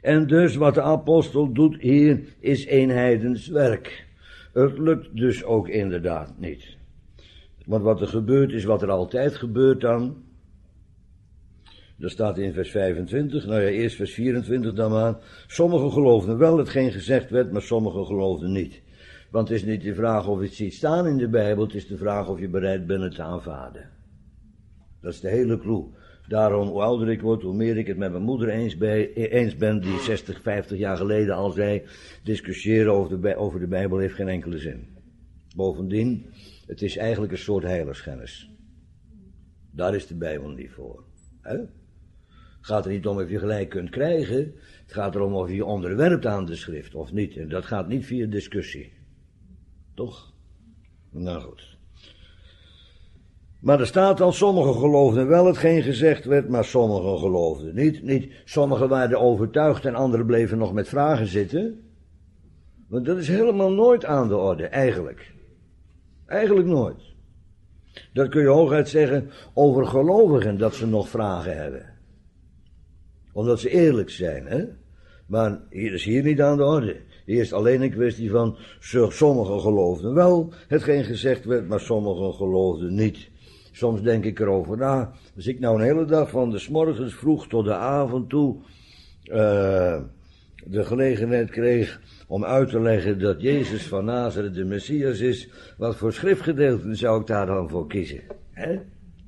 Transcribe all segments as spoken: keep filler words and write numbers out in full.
En dus wat de apostel doet hier is een heidens werk. Het lukt dus ook inderdaad niet. Want wat er gebeurt is wat er altijd gebeurt dan. Dat staat in vers vijfentwintig, nou ja, eerst vers vierentwintig dan maar. Sommigen geloofden wel hetgeen gezegd werd, maar sommigen geloofden niet. Want het is niet de vraag of je het ziet staan in de Bijbel, het is de vraag of je bereid bent het te aanvaarden. Dat is de hele clue. Daarom, hoe ouder ik word, hoe meer ik het met mijn moeder eens, bij, eens ben, die zestig, vijftig jaar geleden al zei, discussiëren over de, over de Bijbel heeft geen enkele zin. Bovendien, het is eigenlijk een soort heiligschennis. Daar is de Bijbel niet voor. He? Het gaat er niet om of je gelijk kunt krijgen, het gaat erom of je je onderwerpt aan de schrift of niet. En dat gaat niet via discussie. Toch? Nou goed. Maar er staat al, sommigen geloofden wel hetgeen gezegd werd, maar sommigen geloofden niet. niet. Sommigen waren overtuigd en anderen bleven nog met vragen zitten. Want dat is helemaal nooit aan de orde, eigenlijk. Eigenlijk nooit. Dat kun je hooguit zeggen over gelovigen, dat ze nog vragen hebben. Omdat ze eerlijk zijn, hè. Maar hier is hier niet aan de orde. Hier is alleen een kwestie van, sommigen geloofden wel hetgeen gezegd werd, maar sommigen geloofden niet. Soms denk ik erover na, als ik nou een hele dag van de 's morgens vroeg tot de avond toe uh, de gelegenheid kreeg om uit te leggen dat Jezus van Nazareth de Messias is, wat voor schriftgedeelten zou ik daar dan voor kiezen? Hè?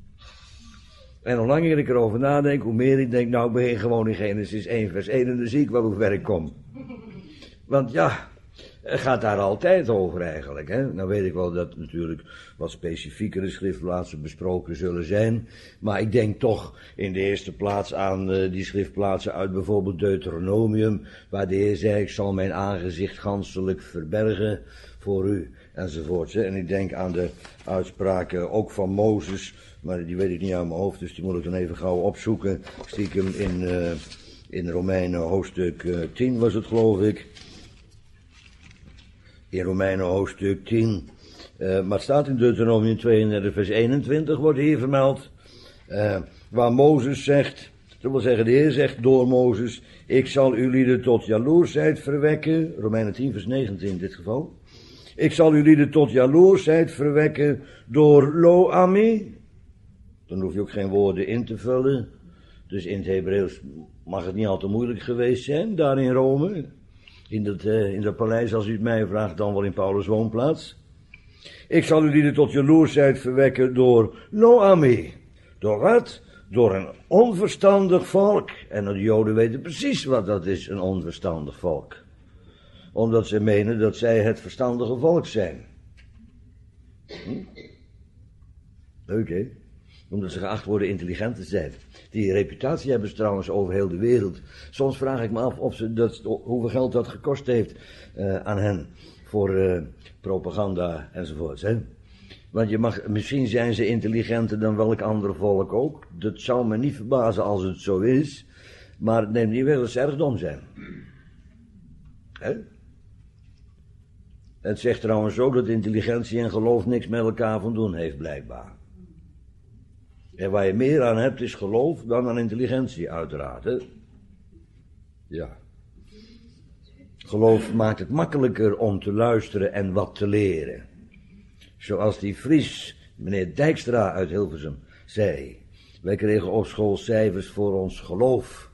En hoe langer ik erover nadenk, hoe meer ik denk, nou ik begin gewoon in Genesis één vers één en dan zie ik wel hoe ver ik kom. Want ja, het gaat daar altijd over eigenlijk. Hè? Nou weet ik wel dat natuurlijk wat specifiekere schriftplaatsen besproken zullen zijn. Maar ik denk toch in de eerste plaats aan uh, die schriftplaatsen uit bijvoorbeeld Deuteronomium. Waar de Heer zei, ik zal mijn aangezicht ganselijk verbergen voor u. Enzovoorts. Hè? En ik denk aan de uitspraken ook van Mozes. Maar die weet ik niet uit mijn hoofd, dus die moet ik dan even gauw opzoeken. Stiekem in, uh, in Romeinen hoofdstuk uh, tien was het geloof ik. In Romeinen hoofdstuk tien. Uh, maar het staat in Deuteronomium tweeëndertig vers eenentwintig wordt hier vermeld. Uh, waar Mozes zegt, dat wil zeggen de Heer zegt door Mozes, ik zal uw lieden tot jaloersheid verwekken. Romeinen tien vers negentien in dit geval. Ik zal uw lieden tot jaloersheid verwekken door lo ami. Dan hoef je ook geen woorden in te vullen. Dus in het Hebreeuws mag het niet al te moeilijk geweest zijn, daar in Rome. In dat, uh, in dat paleis, als u het mij vraagt, dan wel in Paulus' woonplaats. Ik zal uw lieden tot jaloersheid verwekken door lo ami. Door wat? Door een onverstandig volk. En de Joden weten precies wat dat is, een onverstandig volk. Omdat ze menen dat zij het verstandige volk zijn. Hm? Leuk, hè? Omdat ze geacht worden intelligent te zijn. Die reputatie hebben ze trouwens over heel de wereld. Soms vraag ik me af of ze dat, hoeveel geld dat gekost heeft uh, aan hen. Voor uh, propaganda enzovoorts. Hè? Want je mag, misschien zijn ze intelligenter dan welk ander volk ook. Dat zou me niet verbazen als het zo is. Maar het neemt niet weg dat ze erg dom zijn. Hè? Het zegt trouwens ook dat intelligentie en geloof niks met elkaar van doen heeft blijkbaar. En waar je meer aan hebt is geloof dan aan intelligentie uiteraard. Hè? Ja. Geloof maakt het makkelijker om te luisteren en wat te leren. Zoals die Fries, meneer Dijkstra uit Hilversum, zei. Wij kregen op school cijfers voor ons geloof.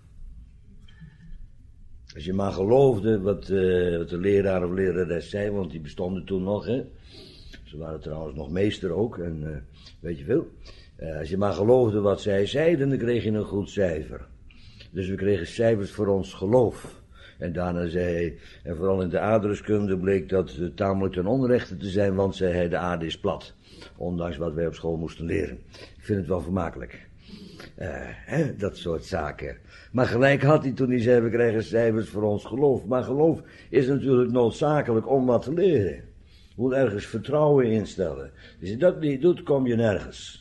Als je maar geloofde wat, uh, wat de leraar of lerares zei, want die bestonden toen nog. Hè? Ze waren trouwens nog meester ook en uh, weet je veel. Uh, als je maar geloofde wat zij zeiden, dan kreeg je een goed cijfer. Dus we kregen cijfers voor ons geloof. En daarna zei hij, en vooral in de aardrijkskunde bleek dat uh, tamelijk ten onrechte te zijn, want zei hij, de aarde is plat. Ondanks wat wij op school moesten leren. Ik vind het wel vermakelijk. Uh, hè, dat soort zaken. Maar gelijk had hij toen hij zei, we krijgen cijfers voor ons geloof. Maar geloof is natuurlijk noodzakelijk om wat te leren. Je moet ergens vertrouwen instellen. Als je dat niet doet, kom je nergens.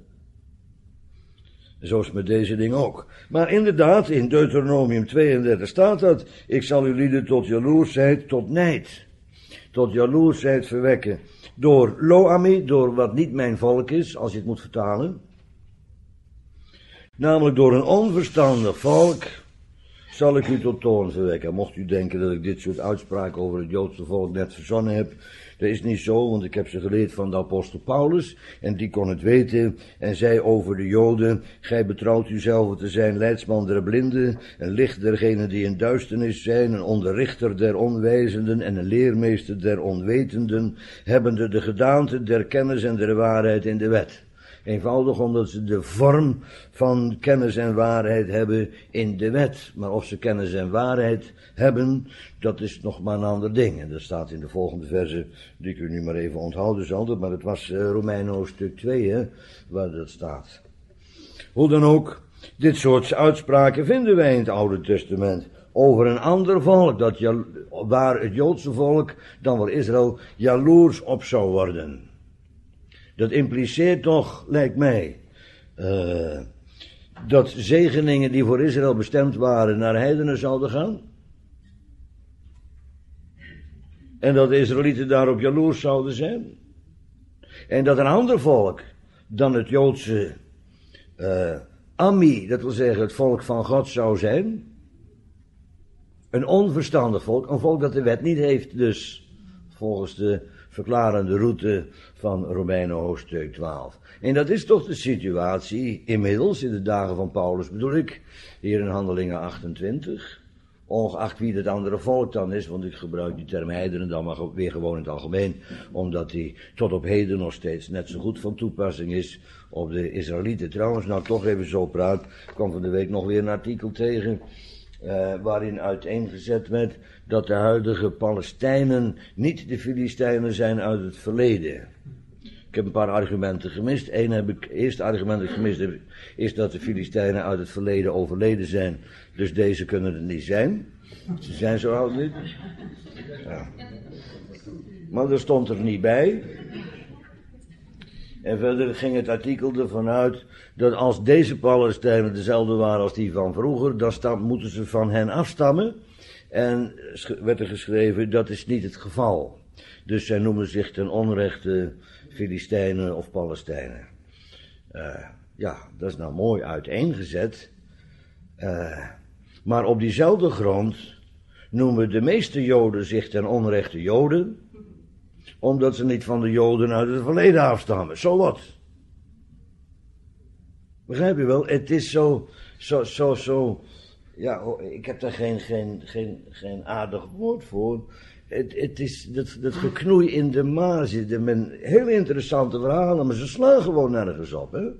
Zo is het met deze dingen ook. Maar inderdaad, in Deuteronomium tweeëndertig staat dat. Ik zal uw lieden tot jaloersheid, tot nijd. Tot jaloersheid verwekken. Door lo ami, door wat niet mijn volk is, als je het moet vertalen. Namelijk door een onverstandig volk. zal ik u tot toorn verwekken. Mocht u denken dat ik dit soort uitspraken over het Joodse volk net verzonnen heb, dat is niet zo, want ik heb ze geleerd van de apostel Paulus, en die kon het weten, en zei over de Joden: gij betrouwt uzelf te zijn leidsman der blinden, een licht dergenen die in duisternis zijn, een onderrichter der onwijzenden en een leermeester der onwetenden, hebbende de gedaante der kennis en der waarheid in de wet. Eenvoudig omdat ze de vorm van kennis en waarheid hebben in de wet. Maar of ze kennis en waarheid hebben, dat is nog maar een ander ding. En dat staat in de volgende verse, die ik u nu maar even onthouden zal. Maar het was uh, Romeinen hoofdstuk twee, hè, waar dat staat. Hoe dan ook, dit soort uitspraken vinden wij in het Oude Testament. Over een ander volk, dat jalo- waar het Joodse volk, dan wel Israël, jaloers op zou worden. Dat impliceert toch, lijkt mij, uh, dat zegeningen die voor Israël bestemd waren naar heidenen zouden gaan. En dat de Israëlieten daarop jaloers zouden zijn. En dat een ander volk dan het Joodse uh, Ammi, dat wil zeggen het volk van God zou zijn. Een onverstandig volk, een volk dat de wet niet heeft, dus volgens de verklarende route van Romeinen hoofdstuk twaalf. En dat is toch de situatie inmiddels, in de dagen van Paulus bedoel ik, hier in Handelingen achtentwintig, ongeacht wie het andere volk dan is, want ik gebruik die term heidenen dan maar weer gewoon in het algemeen, omdat die tot op heden nog steeds net zo goed van toepassing is op de Israëlieten. Trouwens, nou toch even zo praat, ik kwam van de week nog weer een artikel tegen, Uh, waarin uiteengezet werd dat de huidige Palestijnen niet de Filistijnen zijn uit het verleden. Ik heb een paar argumenten gemist. Eén heb ik, eerste argument dat ik gemist heb, is dat de Filistijnen uit het verleden overleden zijn. Dus deze kunnen het niet zijn. Ze zijn zo oud niet. Ja. Maar dat stond er niet bij. En verder ging het artikel ervan uit dat als deze Palestijnen dezelfde waren als die van vroeger, dan stam, moeten ze van hen afstammen. En werd er geschreven, dat is niet het geval. Dus zij noemen zich ten onrechte Filistijnen of Palestijnen. Uh, ja, dat is nou mooi uiteengezet. Uh, maar op diezelfde grond noemen de meeste Joden zich ten onrechte Joden, omdat ze niet van de Joden uit het verleden afstammen. Zo wat. Begrijp je wel? Het is zo, zo, zo, zo. Ja, ik heb daar geen, geen, geen, geen aardig woord voor. Het, het is dat, dat geknoei in de maas. Er zijn heel interessante verhalen, maar ze slaan gewoon nergens op, hè.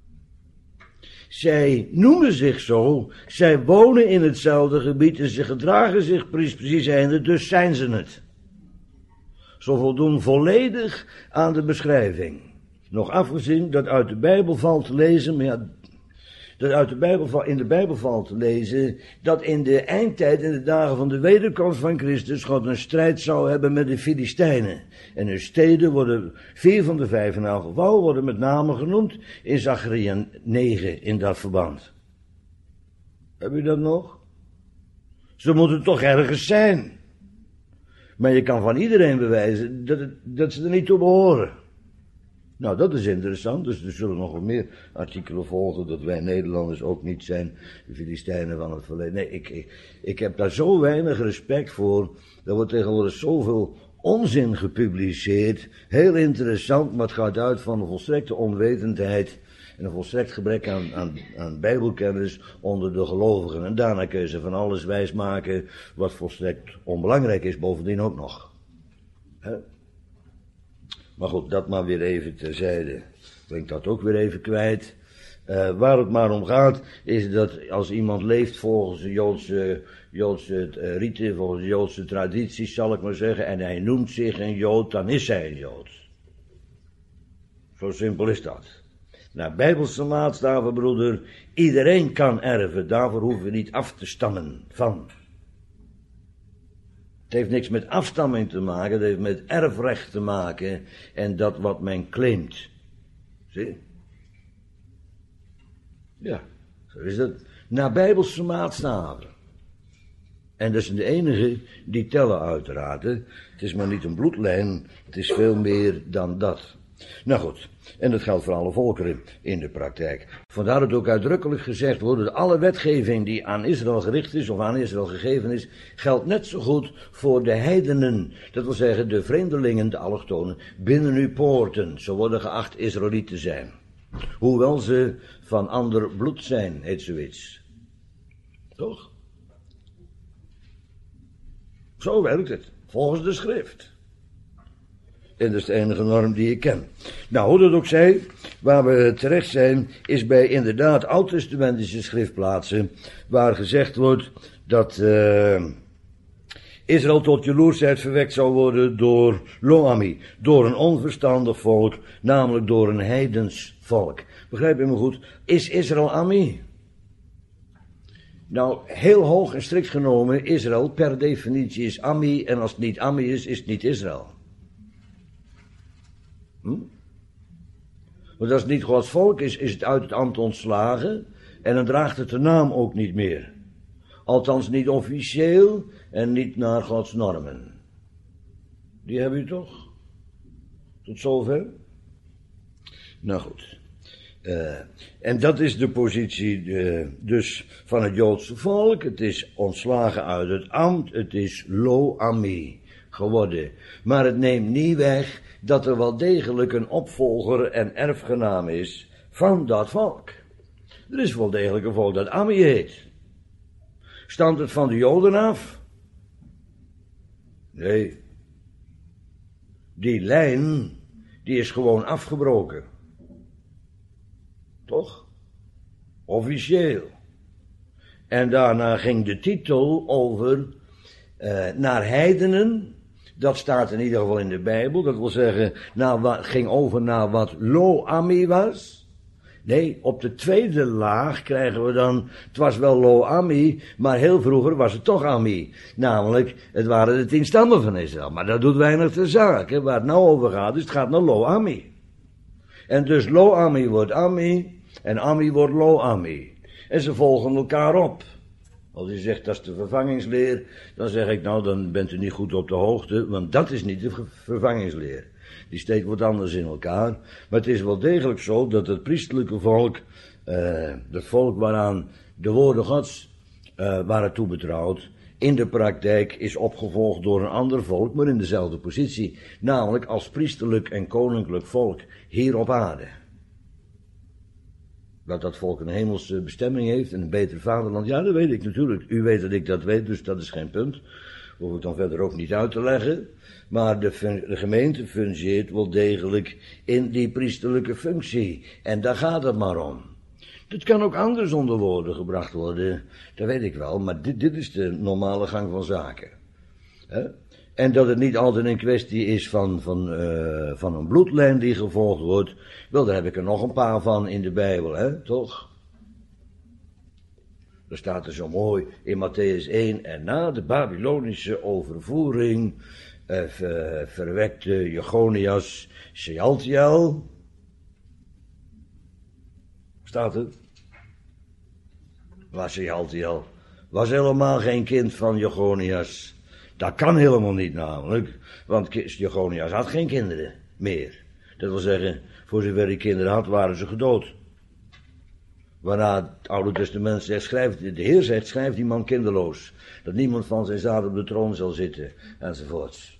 Zij noemen zich zo, zij wonen in hetzelfde gebied en ze gedragen zich precies, precies einde, dus zijn ze het. Ze voldoen volledig aan de beschrijving. Nog afgezien dat uit de Bijbel valt te lezen, maar ja, dat uit de Bijbel, in de Bijbel valt te lezen, dat in de eindtijd, in de dagen van de wederkomst van Christus, God een strijd zou hebben met de Filistijnen. En hun steden worden, vier van de vijf in elk geval, worden met name genoemd in Zacharia negen in dat verband. Heb je dat nog? Ze moeten toch ergens zijn. Maar je kan van iedereen bewijzen dat, het, dat ze er niet toe behoren. Nou, dat is interessant, dus er zullen nog wel meer artikelen volgen dat wij Nederlanders ook niet zijn de Filistijnen van het verleden. Nee, ik, ik, ik heb daar zo weinig respect voor. Er wordt tegenwoordig zoveel onzin gepubliceerd. Heel interessant, maar het gaat uit van een volstrekte onwetendheid en een volstrekt gebrek aan, aan, aan bijbelkennis onder de gelovigen. En daarna kun je ze van alles wijsmaken wat volstrekt onbelangrijk is, bovendien ook nog. He? Maar goed, dat maar weer even terzijde. Ben ik dat ook weer even kwijt. Uh, waar het maar om gaat, is dat als iemand leeft volgens de Joodse, Joodse uh, riten, volgens de Joodse tradities, zal ik maar zeggen, en hij noemt zich een Jood, dan is hij een Jood. Zo simpel is dat. Naar Bijbelse maatstaven, broeder, iedereen kan erven, daarvoor hoeven we niet af te stammen van. Het heeft niks met afstamming te maken, het heeft met erfrecht te maken en dat wat men claimt. Zie? Ja, zo is dat. Naar Bijbelse maatstaven. En dat zijn de enige die tellen uiteraard. Hè. Het is maar niet een bloedlijn, het is veel meer dan dat. Nou goed, en dat geldt voor alle volkeren in de praktijk. Vandaar dat ook uitdrukkelijk gezegd wordt dat alle wetgeving die aan Israël gericht is of aan Israël gegeven is, geldt net zo goed voor de heidenen. Dat wil zeggen de vreemdelingen, de allochtonen, binnen uw poorten. Zo worden geacht Israëlieten te zijn. Hoewel ze van ander bloed zijn, heet zoiets. Toch? Zo werkt het, volgens de schrift. En dat is de enige norm die ik ken. Nou, hoe dat ook zij, waar we terecht zijn, is bij inderdaad oud-testamentische schriftplaatsen, waar gezegd wordt dat uh, Israël tot jaloersheid verwekt zou worden door Lo-Ami, door een onverstandig volk, namelijk door een heidens volk. Begrijp je me goed? Is Israël Ami? Nou, heel hoog en strikt genomen, Israël per definitie is Ami, en als het niet Ami is, is het niet Israël. Hm? Want als het niet Gods volk is, is het uit het ambt ontslagen en dan draagt het de naam ook niet meer. Althans niet officieel en niet naar Gods normen. Die hebben u toch? Tot zover? Nou goed. Uh, en dat is de positie uh, dus van het Joodse volk. Het is ontslagen uit het ambt. Het is Lo-Ami geworden. Maar het neemt niet weg dat er wel degelijk een opvolger en erfgenaam is van dat volk. Er is wel degelijk een volk dat Ami heet. Stamt het van de Joden af? Nee. Die lijn, die is gewoon afgebroken. Toch? Officieel. En daarna ging de titel over uh, naar heidenen. Dat staat in ieder geval in de Bijbel. Dat wil zeggen, naar wat, ging over naar wat Lo-Ami was. Nee, op de tweede laag krijgen we dan, het was wel Lo-Ami, maar heel vroeger was het toch Ami. Namelijk, het waren de tien stammen van Israël. Maar dat doet weinig ter zake. Waar het nou over gaat, dus het gaat naar Lo-Ami. En dus Lo-Ami wordt Ami en Ami wordt Lo-Ami. En ze volgen elkaar op. Als u zegt dat is de vervangingsleer, dan zeg ik nou, dan bent u niet goed op de hoogte, want dat is niet de vervangingsleer. Die steekt wat anders in elkaar. Maar het is wel degelijk zo dat het priesterlijke volk, uh, het volk waaraan de woorden Gods uh, waren toebetrouwd, in de praktijk is opgevolgd door een ander volk, maar in dezelfde positie. Namelijk als priesterlijk en koninklijk volk hier op aarde. Dat dat volk een hemelse bestemming heeft en een beter vaderland, ja, dat weet ik natuurlijk. U weet dat ik dat weet, dus dat is geen punt. Hoef ik dan verder ook niet uit te leggen. Maar de, fun- de gemeente functioneert wel degelijk in die priesterlijke functie. En daar gaat het maar om. Dit kan ook anders onder woorden gebracht worden, dat weet ik wel, maar dit, dit is de normale gang van zaken. He? En dat het niet altijd een kwestie is van, van, uh, van een bloedlijn die gevolgd wordt, wel, daar heb ik er nog een paar van in de Bijbel, hè, toch? Er staat er zo mooi in Matthäus één, en na de Babylonische overvoering uh, ver, verwekte Jechonias Shealtiel. Staat het? Was Shealtiel. Was helemaal geen kind van Jechonias. Dat kan helemaal niet namelijk, want Jechonias had geen kinderen meer. Dat wil zeggen, voor zover hij kinderen had, waren ze gedood. Waarna het Oude Testament zegt, schrijft, de Heer zegt, schrijf die man kinderloos. Dat niemand van zijn zaad op de troon zal zitten, enzovoorts.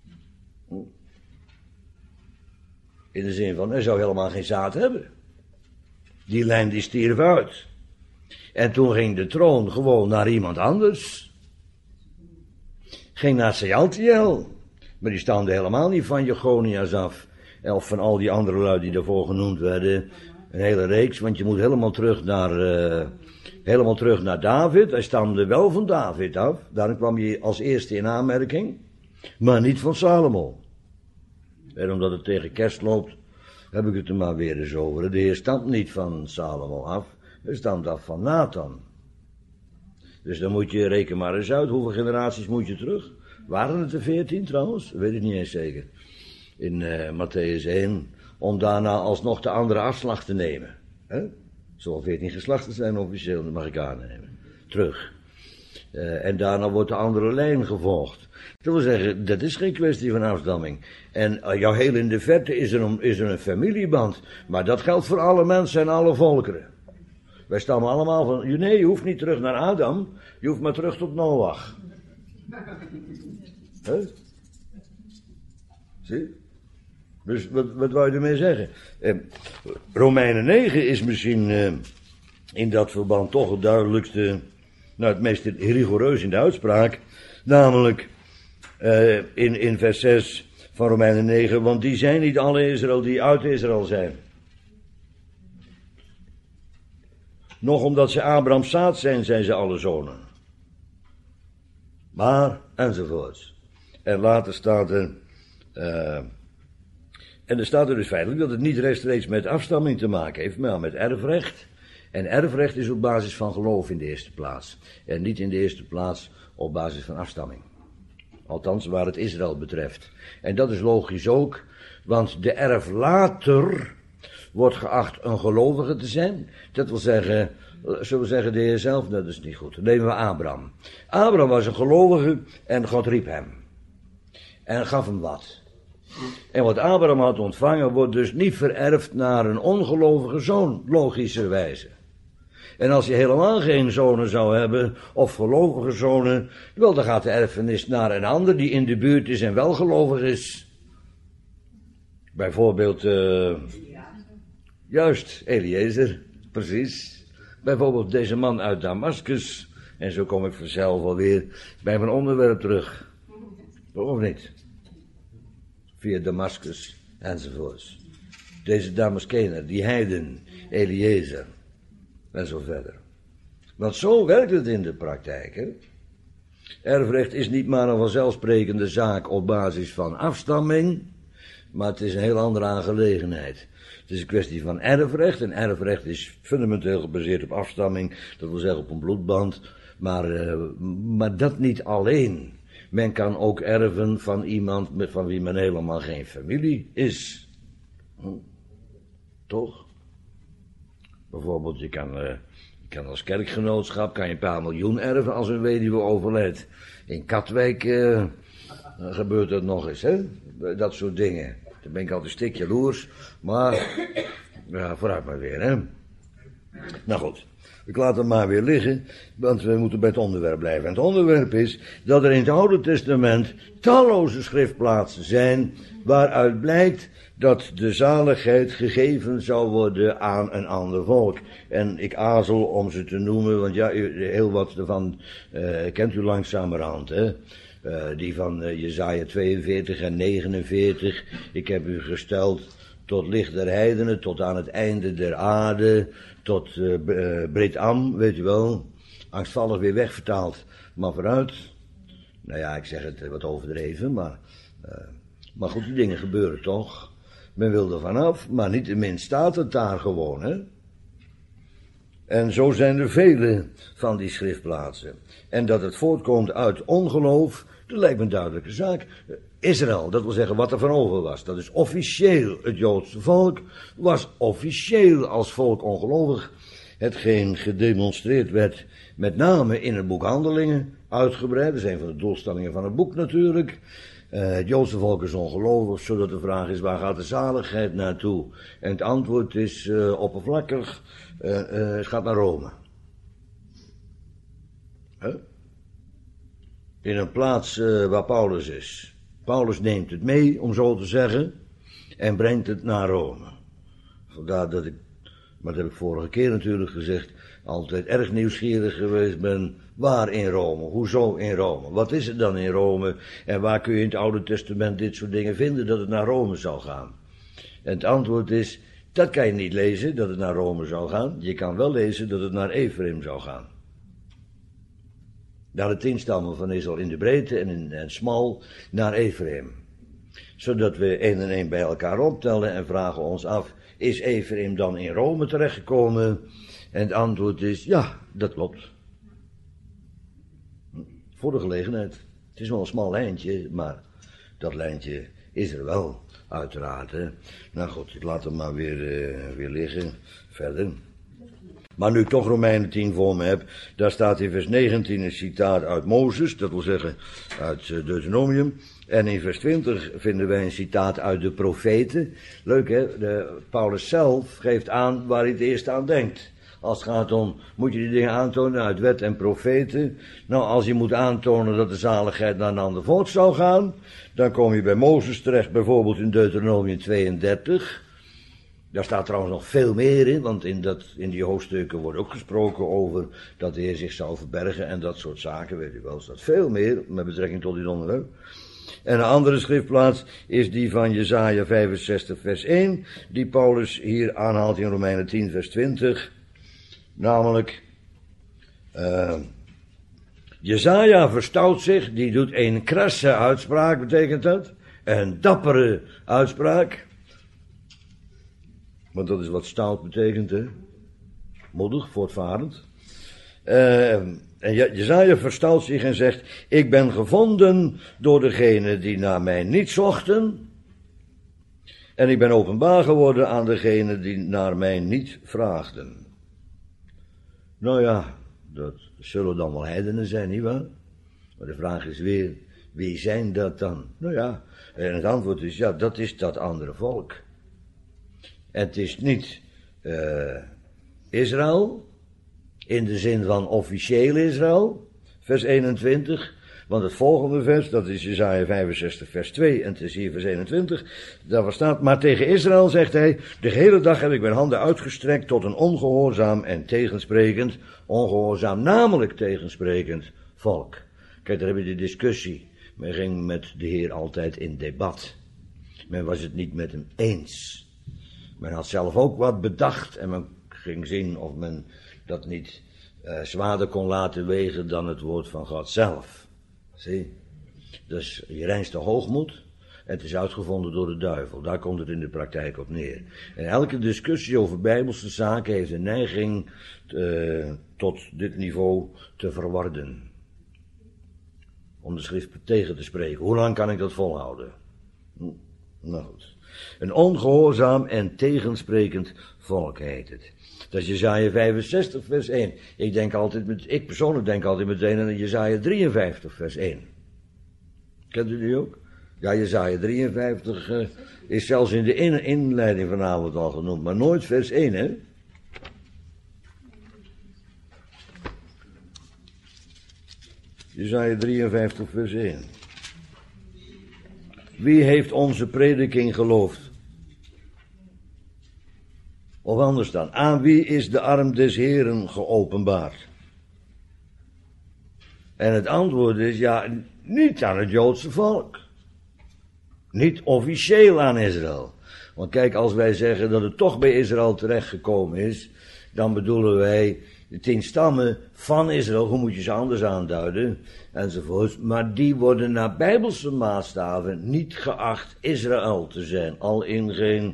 In de zin van, hij zou helemaal geen zaad hebben. Die lijn die stierf uit. En toen ging de troon gewoon naar iemand anders. Ging naar Shealtiel. Maar die stamde helemaal niet van Jechonias af. Of van al die andere lui die daarvoor genoemd werden. Een hele reeks, want je moet helemaal terug naar, uh, helemaal terug naar David. Hij stamde wel van David af. Daarom kwam hij als eerste in aanmerking. Maar niet van Salomo. En omdat het tegen kerst loopt, heb ik het er maar weer eens over. De Heer stamt niet van Salomo af. Hij stamt af van Nathan. Dus dan moet je, reken maar eens uit, hoeveel generaties moet je terug? Waren het er veertien trouwens? Weet ik niet eens zeker. In uh, Matthäus één, om daarna alsnog de andere afslag te nemen. Hè? Zullen veertien geslachten zijn officieel, dat mag ik aannemen. Terug. Uh, en daarna wordt de andere lijn gevolgd. Dat wil zeggen, dat is geen kwestie van afstamming. En uh, jouw heel in de verte is er, een, is er een familieband. Maar dat geldt voor alle mensen en alle volkeren. Wij stammen allemaal van, nee, je hoeft niet terug naar Adam. Je hoeft maar terug tot Noach. Huh? Zie? Dus wat, wat wou je ermee zeggen? Eh, Romeinen negen is misschien eh, in dat verband toch het duidelijkste, nou het meest rigoureus in de uitspraak. Namelijk uh, in, in vers zes van Romeinen negen, want die zijn niet alle Israël die uit Israël zijn. Nog omdat ze Abrahams zaad zijn, zijn ze alle zonen. Maar, enzovoorts. En later staat er, uh, en er staat er dus feitelijk dat het niet rechtstreeks met afstamming te maken heeft, maar met erfrecht. En erfrecht is op basis van geloof in de eerste plaats. En niet in de eerste plaats op basis van afstamming. Althans, waar het Israël betreft. En dat is logisch ook, want de erflater wordt geacht een gelovige te zijn. Dat wil zeggen, zullen we zeggen de Heer zelf, dat is niet goed. Dan nemen we Abraham. Abraham was een gelovige en God riep hem. En gaf hem wat. En wat Abraham had ontvangen wordt dus niet vererfd naar een ongelovige zoon, logischerwijze. En als je helemaal geen zonen zou hebben, of gelovige zonen, wel dan gaat de erfenis naar een ander die in de buurt is en wel gelovig is. Bijvoorbeeld, uh, juist, Eliezer, precies. Bijvoorbeeld deze man uit Damascus. En zo kom ik vanzelf alweer bij mijn onderwerp terug. Of niet? Via Damascus enzovoorts. Deze Damaskener, die heiden, Eliezer. En zo verder. Want zo werkt het in de praktijk. Hè? Erfrecht is niet maar een vanzelfsprekende zaak op basis van afstamming. Maar het is een heel andere aangelegenheid. Het is een kwestie van erfrecht. En erfrecht is fundamenteel gebaseerd op afstamming. Dat wil zeggen op een bloedband. Maar, uh, maar dat niet alleen. Men kan ook erven van iemand met, van wie men helemaal geen familie is. Hm. Toch? Bijvoorbeeld, je kan, uh, je kan als kerkgenootschap kan je een paar miljoen erven als een weduwe overlijdt. In Katwijk uh, gebeurt dat nog eens, hè? Dat soort dingen. Daar ben ik altijd stik jaloers. Maar, ja, vooruit maar weer, hè? Nou goed. Ik laat het maar weer liggen, want we moeten bij het onderwerp blijven. En het onderwerp is dat er in het Oude Testament talloze schriftplaatsen zijn waaruit blijkt dat de zaligheid gegeven zou worden aan een ander volk. En ik aarzel om ze te noemen, want ja, heel wat ervan uh, kent u langzamerhand, hè. Uh, die van uh, Jesaja tweeënveertig en negenenveertig. Ik heb u gesteld tot licht der heidenen, tot aan het einde der aarde, tot uh, uh, Brit-Am, weet je wel. Angstvallig weer wegvertaald, maar vooruit. Nou ja, ik zeg het wat overdreven, maar, uh, maar goed, die dingen gebeuren toch. Men wil er vanaf, maar niettemin staat het daar gewoon, hè. En zo zijn er vele van die schriftplaatsen. En dat het voortkomt uit ongeloof, dat lijkt me een duidelijke zaak. Israël, dat wil zeggen wat er van over was. Dat is officieel het Joodse volk, was officieel als volk ongelovig. Hetgeen gedemonstreerd werd, met name in het boek Handelingen, uitgebreid. Dat is een van de doelstellingen van het boek natuurlijk. Uh, het Joodse volk is ongelovig, zodat de vraag is, waar gaat de zaligheid naartoe? En het antwoord is uh, oppervlakkig, uh, uh, het gaat naar Rome. Huh? In een plaats uh, waar Paulus is. Paulus neemt het mee, om zo te zeggen, en brengt het naar Rome. Vandaar dat ik, maar dat heb ik vorige keer natuurlijk gezegd, altijd erg nieuwsgierig geweest ben. Waar in Rome? Hoezo in Rome? Wat is het dan in Rome? En waar kun je in het Oude Testament dit soort dingen vinden dat het naar Rome zou gaan? En het antwoord is, dat kan je niet lezen, dat het naar Rome zou gaan. Je kan wel lezen dat het naar Ephraim zou gaan. Naar de tien stammen van Israël in de breedte en in en smal naar Ephraim. Zodat we één en één bij elkaar optellen en vragen ons af, is Ephraim dan in Rome terechtgekomen? En het antwoord is, ja, dat klopt. Voor de gelegenheid. Het is wel een smal lijntje, maar dat lijntje is er wel, uiteraard. Hè. Nou goed, ik laat hem maar weer, uh, weer liggen. Verder. Maar nu ik toch Romeinen tien voor me heb, daar staat in vers negentien een citaat uit Mozes, dat wil zeggen uit Deuteronomium. En in vers twintig vinden wij een citaat uit de profeten. Leuk hè, de, Paulus zelf geeft aan waar hij het eerst aan denkt. Als het gaat om, moet je die dingen aantonen uit wet en profeten. Nou, als je moet aantonen dat de zaligheid naar een ander volk zou gaan, dan kom je bij Mozes terecht, bijvoorbeeld in Deuteronomium tweeëndertig. Daar staat trouwens nog veel meer in, want in, dat, in die hoofdstukken wordt ook gesproken over dat de Heer zich zou verbergen en dat soort zaken, weet u wel. Er staat veel meer met betrekking tot dit onderwerp. En een andere schriftplaats is die van Jesaja vijfenzestig vers één, die Paulus hier aanhaalt in Romeinen tien vers twintig. Namelijk, uh, Jesaja verstout zich, die doet een krasse uitspraak, betekent dat. Een dappere uitspraak. Want dat is wat stout betekent, hè. Moedig, voortvarend. Uh, en Jesaja verstout zich en zegt, ik ben gevonden door degenen die naar mij niet zochten. En ik ben openbaar geworden aan degenen die naar mij niet vraagden. Nou ja, dat zullen dan wel heidenen zijn, nietwaar? Maar de vraag is weer, wie zijn dat dan? Nou ja, en het antwoord is, ja, dat is dat andere volk. En het is niet uh, Israël, in de zin van officieel Israël, vers eenentwintig, want het volgende vers, dat is Jesaja vijfenzestig vers twee, en het is hier vers eenentwintig, daar staat, maar tegen Israël zegt hij, de hele dag heb ik mijn handen uitgestrekt tot een ongehoorzaam en tegensprekend, ongehoorzaam namelijk tegensprekend volk. Kijk, daar heb je de discussie. Men ging met de Heer altijd in debat. Men was het niet met hem eens. Men had zelf ook wat bedacht en men ging zien of men dat niet uh, zwaarder kon laten wegen dan het woord van God zelf. Zie? Dus je reinste hoogmoed en het is uitgevonden door de duivel. Daar komt het in de praktijk op neer. En elke discussie over bijbelse zaken heeft een neiging uh, tot dit niveau te verwarden. Om de schrift tegen te spreken. Hoe lang kan ik dat volhouden? Hm, nou goed. Een ongehoorzaam en tegensprekend volk heet het. Dat is Jesaja vijfenzestig vers één. Ik denk altijd met, ik persoonlijk denk altijd meteen aan Jesaja drieënvijftig vers één. Kent u die ook? Ja, Jesaja drieënvijftig uh, is zelfs in de in- inleiding vanavond al genoemd, maar nooit vers één, hè? Jesaja drieënvijftig vers één. Wie heeft onze prediking geloofd? Of anders dan, aan wie is de arm des Heeren geopenbaard? En het antwoord is, ja, niet aan het Joodse volk. Niet officieel aan Israël. Want kijk, als wij zeggen dat het toch bij Israël terechtgekomen is, dan bedoelen wij de tien stammen van Israël, hoe moet je ze anders aanduiden, enzovoort. Maar die worden naar bijbelse maatstaven niet geacht Israël te zijn. Al in geen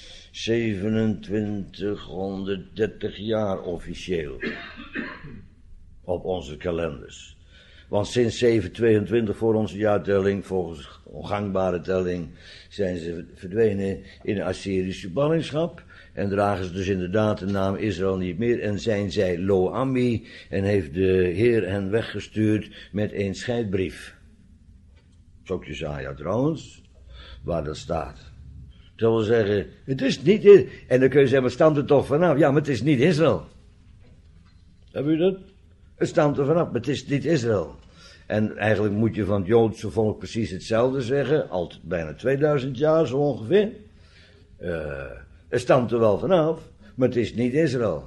zevenentwintighonderddertig jaar officieel. Op onze kalenders. Want sinds zevenhonderdtweeëntwintig voor onze jaartelling, volgens gangbare telling, zijn ze verdwenen in de Assyrische ballingschap. En dragen ze dus inderdaad de naam Israël niet meer. En zijn zij Lo-Ammi. En heeft de Heer hen weggestuurd met een scheidbrief. Dat is ook Jesaja trouwens. Waar dat staat. Dat wil zeggen, het is niet... En dan kun je zeggen, maar stamt er toch vanaf? Ja, maar het is niet Israël. Heb u dat? Het stamt er vanaf, maar het is niet Israël. En eigenlijk moet je van het Joodse volk precies hetzelfde zeggen. Al bijna tweeduizend jaar zo ongeveer. Uh, het stamt er wel vanaf, maar het is niet Israël.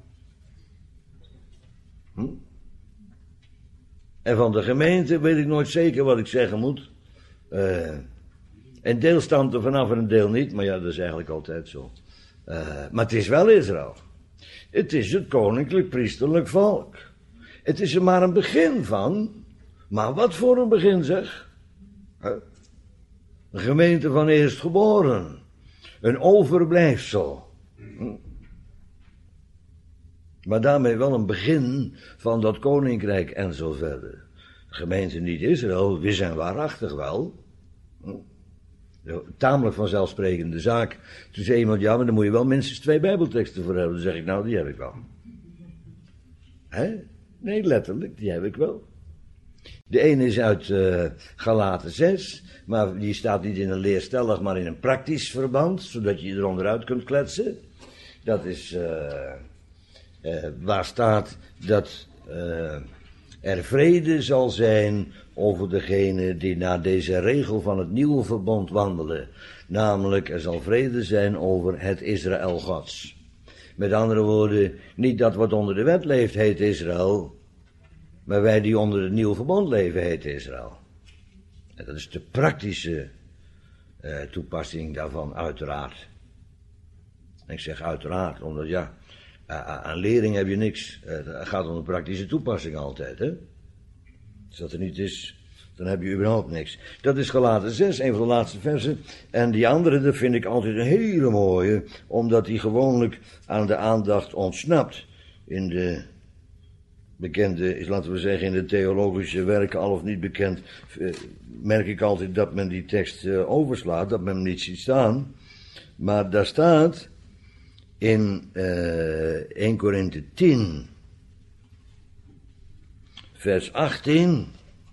Hm? En van de gemeente weet ik nooit zeker wat ik zeggen moet. Uh, een deel stamt er vanaf en een deel niet, maar ja, dat is eigenlijk altijd zo. Uh, maar het is wel Israël. Het is het koninklijk priesterlijk volk. Het is er maar een begin van. Maar wat voor een begin zeg. Huh? Een gemeente van eerstgeboren. Een overblijfsel. Hm? Maar daarmee wel een begin van dat koninkrijk en zo verder. De gemeente niet Israël, wis en waarachtig wel. Hm? Tamelijk vanzelfsprekende zaak. Toen zei iemand, ja, maar daar moet je wel minstens twee bijbelteksten voor hebben. Dan zeg ik, nou, die heb ik wel. Hè? Nee, letterlijk, die heb ik wel. De ene is uit uh, Galaten zes, maar die staat niet in een leerstellig, maar in een praktisch verband, zodat je je eronder uit kunt kletsen. Dat is uh, uh, waar staat dat uh, er vrede zal zijn over degene die naar deze regel van het nieuwe verbond wandelen. Namelijk, er zal vrede zijn over het Israël Gods. Met andere woorden, niet dat wat onder de wet leeft heet Israël, maar wij die onder het nieuwe verbond leven heet Israël. En dat is de praktische uh, toepassing daarvan, uiteraard. En ik zeg uiteraard, omdat ja, aan lering heb je niks. Het gaat om de praktische toepassing altijd, hè. Als dat er niet is, dan heb je überhaupt niks. Dat is Galaten zes, een van de laatste versen. En die andere, dat vind ik altijd een hele mooie, omdat die gewoonlijk aan de aandacht ontsnapt. In de bekende, laten we zeggen, in de theologische werken, al of niet bekend, merk ik altijd dat men die tekst overslaat, dat men hem niet ziet staan. Maar daar staat in uh, eerste Korinthe tien, vers achttien.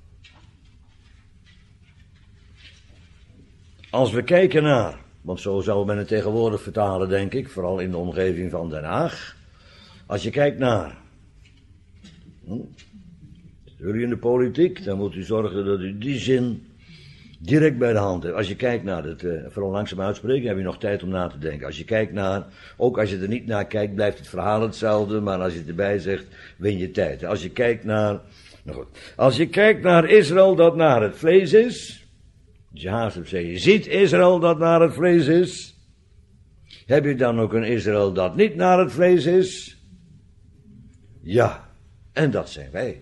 Als we kijken naar, want zo zou men het tegenwoordig vertalen, denk ik, vooral in de omgeving van Den Haag. Als je kijkt naar, hm, jullie in de politiek, dan moet u zorgen dat u die zin direct bij de hand hebt. Als je kijkt naar het, uh, vooral langzaam uitspreken, heb je nog tijd om na te denken. Als je kijkt naar, ook als je er niet naar kijkt, blijft het verhaal hetzelfde, maar als je het erbij zegt, win je tijd. Als je kijkt naar, nou goed, als je kijkt naar Israël dat naar het vlees is, als je haast hebt zeggen, ziet Israël dat naar het vlees is, heb je dan ook een Israël dat niet naar het vlees is? Ja, en dat zijn wij.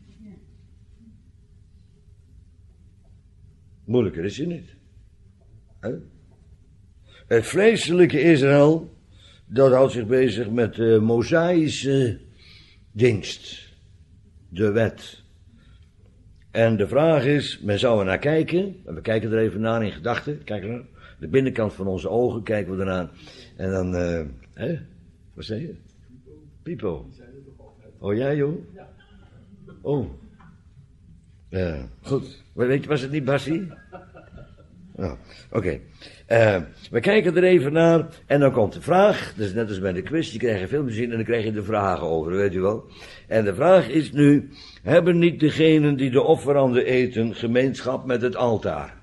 Moeilijker is je niet. He? Het vleeselijke Israël, dat houdt zich bezig met de mosaïsche dienst, de wet. En de vraag is, men zou er naar kijken, en we kijken er even naar in gedachten, kijken naar de binnenkant van onze ogen, kijken we ernaar, en dan, uh, hè, wat zeg je? Pipo. Oh, jij joh? Oh. Uh, goed. Weet je, was het niet Bassie? Oh, oké. Okay. Uh, we kijken er even naar en dan komt de vraag, dus net als bij de quiz, je krijgt een film te zien en dan krijg je de vragen over, weet u wel. En de vraag is nu, hebben niet degenen die de offeranden eten gemeenschap met het altaar?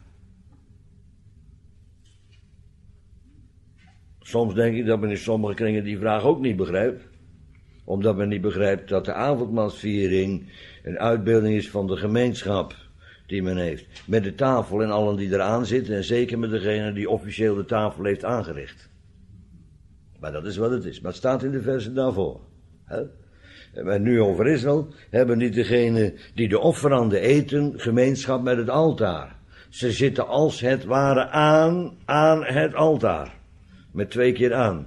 Soms denk ik dat men in sommige kringen die vraag ook niet begrijpt, omdat men niet begrijpt dat de avondmaalsviering een uitbeelding is van de gemeenschap die men heeft. Met de tafel en allen die eraan zitten en zeker met degene die officieel de tafel heeft aangericht. Maar dat is wat het is. Maar het staat in de versen daarvoor. Hè? En nu over Israël hebben niet degene die de offeranden eten gemeenschap met het altaar. Ze zitten als het ware aan, aan het altaar. Met twee keer aan.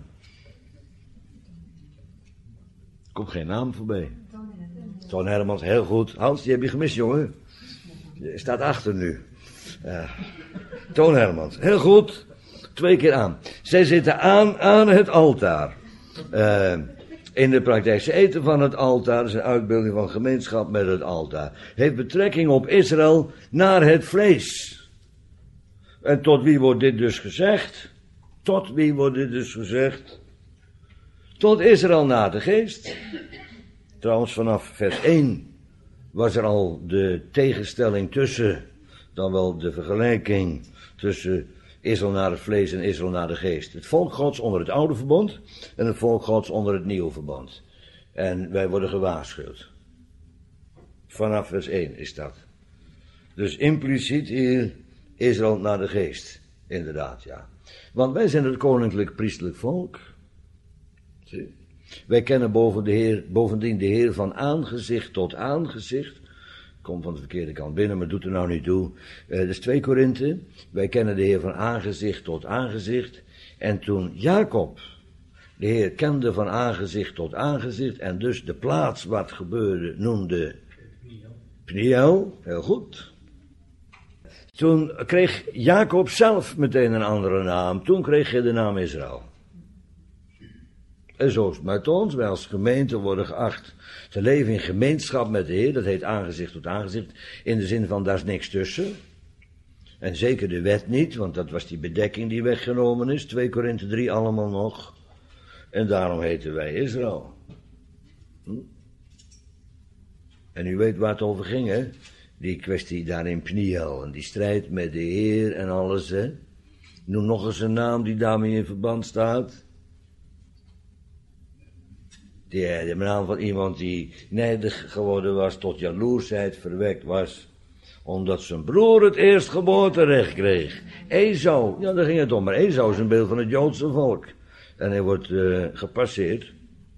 Er komt geen naam voorbij. Toon Hermans, heel goed. Hans, die heb je gemist, jongen. Je staat achter nu. Uh, Toon Hermans, heel goed. Twee keer aan. Zij zitten aan aan het altaar. Uh, in de praktijk. Ze eten van het altaar. Dat is een uitbeelding van gemeenschap met het altaar. Heeft betrekking op Israël naar het vlees. En tot wie wordt dit dus gezegd? Tot wie wordt dit dus gezegd? Tot Israël naar de geest. Trouwens, vanaf vers één was er al de tegenstelling tussen, dan wel de vergelijking tussen Israël naar het vlees en Israël naar de geest. Het volk Gods onder het oude verbond en het volk Gods onder het nieuwe verbond. En wij worden gewaarschuwd. Vanaf vers één is dat. Dus impliciet hier Israël naar de geest. Inderdaad, ja. Want wij zijn het koninklijk priestelijk volk. Zie. Wij kennen boven de Heer, bovendien de Heer van aangezicht tot aangezicht. Komt van de verkeerde kant binnen, maar doet er nou niet toe. Uh, dat is twee Korinthe. Wij kennen de Heer van aangezicht tot aangezicht. En toen Jacob de Heer kende van aangezicht tot aangezicht, en dus de plaats waar het gebeurde noemde Pniel, heel goed. Toen kreeg Jacob zelf meteen een andere naam. Toen kreeg hij de naam Israël. En zo is het met ons. Wij als gemeente worden geacht te leven in gemeenschap met de Heer. Dat heet aangezicht tot aangezicht. In de zin van, daar is niks tussen. En zeker de wet niet, want dat was die bedekking die weggenomen is. twee Korinthe drie allemaal nog. En daarom heten wij Israël. Hm? En u weet waar het over ging, hè? Die kwestie daar in Pniel. En die strijd met de Heer en alles, hè? Noem nog eens een naam die daarmee in verband staat. De, de naam van iemand die nijdig geworden was, tot jaloersheid verwekt was. Omdat zijn broer het eerstgeboorterecht kreeg. Esau, ja daar ging het om. Maar Esau is een beeld van het Joodse volk. En hij wordt uh, gepasseerd.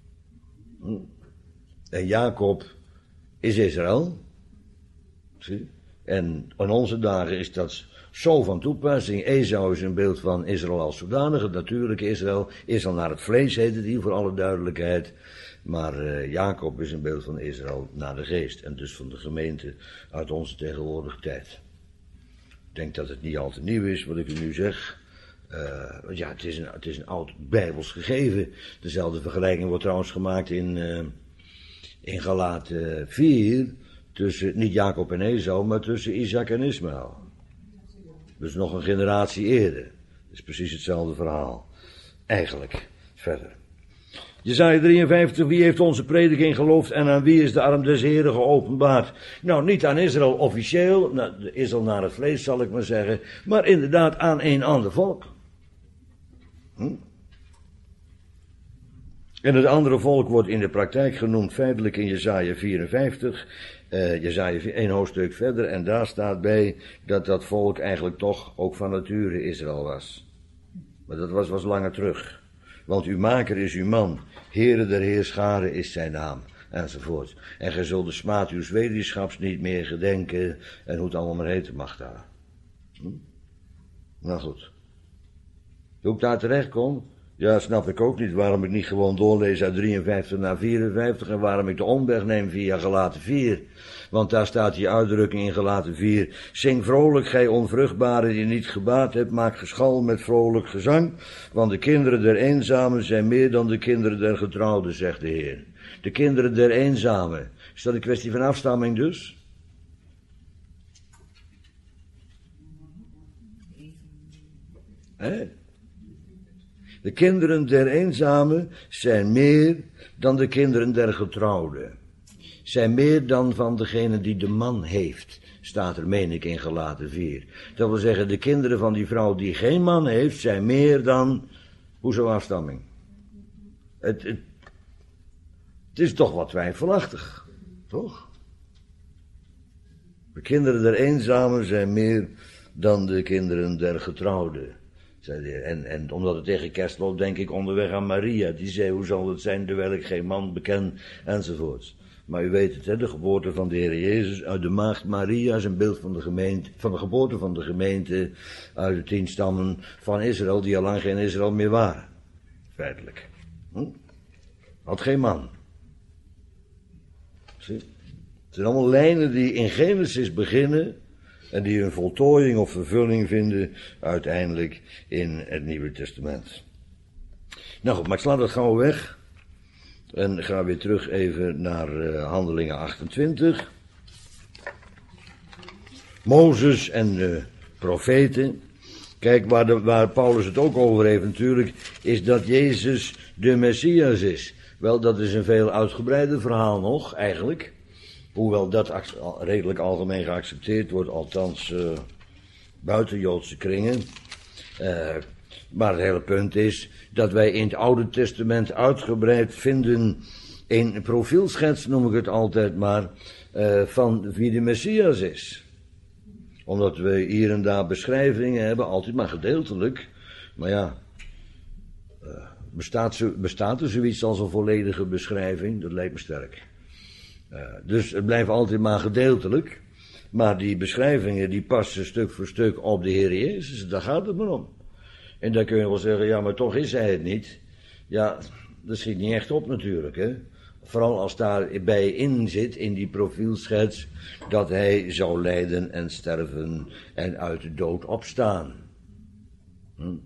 En Jacob is Israël. Zie? En in onze dagen is dat zo van toepassing. Esau is een beeld van Israël als zodanig, het natuurlijke Israël. Israël naar het vlees heet het hier, voor alle duidelijkheid. Maar uh, Jacob is een beeld van Israël naar de geest. En dus van de gemeente uit onze tegenwoordige tijd. Ik denk dat het niet al te nieuw is wat ik u nu zeg. Uh, want ja, het is, een, het is een oud Bijbels gegeven. Dezelfde vergelijking wordt trouwens gemaakt in, uh, in Galaten vier. Tussen, niet Jacob en Esau, maar tussen Isaac en Ismaël. Dus nog een generatie eerder. Het is precies hetzelfde verhaal. Eigenlijk. Verder. Jesaja drieënvijftig, wie heeft onze prediking geloofd en aan wie is de arm des Heren geopenbaard? Nou, niet aan Israël officieel, nou, Israël naar het vlees zal ik maar zeggen, maar inderdaad aan een ander volk. Hm? En het andere volk wordt in de praktijk genoemd feitelijk in Jesaja vierenvijftig, uh, Jesaja één hoofdstuk verder, en daar staat bij dat dat volk eigenlijk toch ook van nature Israël was. Maar dat was, was langer terug. Want uw maker is uw man, Heere der Heerscharen is zijn naam, enzovoort. En gij zult de smaad uws wedischaps niet meer gedenken, en hoe het allemaal maar heten mag daar. Hm? Nou goed. Hoe ik daar terecht kom, ja, snap ik ook niet waarom ik niet gewoon doorlees uit drieënvijftig naar vierenvijftig en waarom ik de omweg neem via Galaten vier. Want daar staat die uitdrukking in Galaten vier. Zing vrolijk, gij onvruchtbare die niet gebaat hebt, maak geschal met vrolijk gezang. Want de kinderen der eenzamen zijn meer dan de kinderen der getrouwden, zegt de Heer. De kinderen der eenzamen. Is dat een kwestie van afstamming dus? Hé? De kinderen der eenzamen zijn meer dan de kinderen der getrouwden. Zijn meer dan van degene die de man heeft, staat er, meen ik, in Galaten vier. Dat wil zeggen, de kinderen van die vrouw die geen man heeft, zijn meer dan, hoezo afstamming? Het, het, het is toch wat twijfelachtig, toch? De kinderen der eenzamen zijn meer dan de kinderen der getrouwden. En, en omdat het tegen kerst loopt, denk ik onderweg aan Maria. Die zei, hoe zal het zijn, terwijl ik geen man beken, enzovoorts. Maar u weet het, hè, de geboorte van de Heer Jezus uit de maagd Maria is een beeld van de gemeente, van de geboorte van de gemeente uit de tien stammen van Israël, die al lang geen Israël meer waren. Feitelijk. Hm? Had geen man. Zie? Het zijn allemaal lijnen die in Genesis beginnen en die hun voltooiing of vervulling vinden uiteindelijk in het Nieuwe Testament. Nou goed, maar ik sla dat gauw weg. En ga weer terug even naar uh, Handelingen achtentwintig. Mozes en de uh, profeten. Kijk, waar, de, waar Paulus het ook over heeft natuurlijk, is dat Jezus de Messias is. Wel, dat is een veel uitgebreider verhaal nog, eigenlijk. Hoewel dat redelijk algemeen geaccepteerd wordt, althans uh, buiten Joodse kringen. Uh, maar het hele punt is dat wij in het Oude Testament uitgebreid vinden een profielschets, noem ik het altijd maar, uh, van wie de Messias is. Omdat we hier en daar beschrijvingen hebben, altijd maar gedeeltelijk. Maar ja, uh, bestaat, bestaat er zoiets als een volledige beschrijving? Dat lijkt me sterk. Uh, dus het blijft altijd maar gedeeltelijk. Maar die beschrijvingen die passen stuk voor stuk op de Heer Jezus. Daar gaat het maar om. En dan kun je wel zeggen, ja, maar toch is hij het niet. Ja, dat schiet niet echt op natuurlijk, hè. Vooral als daarbij in zit, in die profielschets, dat hij zou lijden en sterven en uit de dood opstaan. Hm?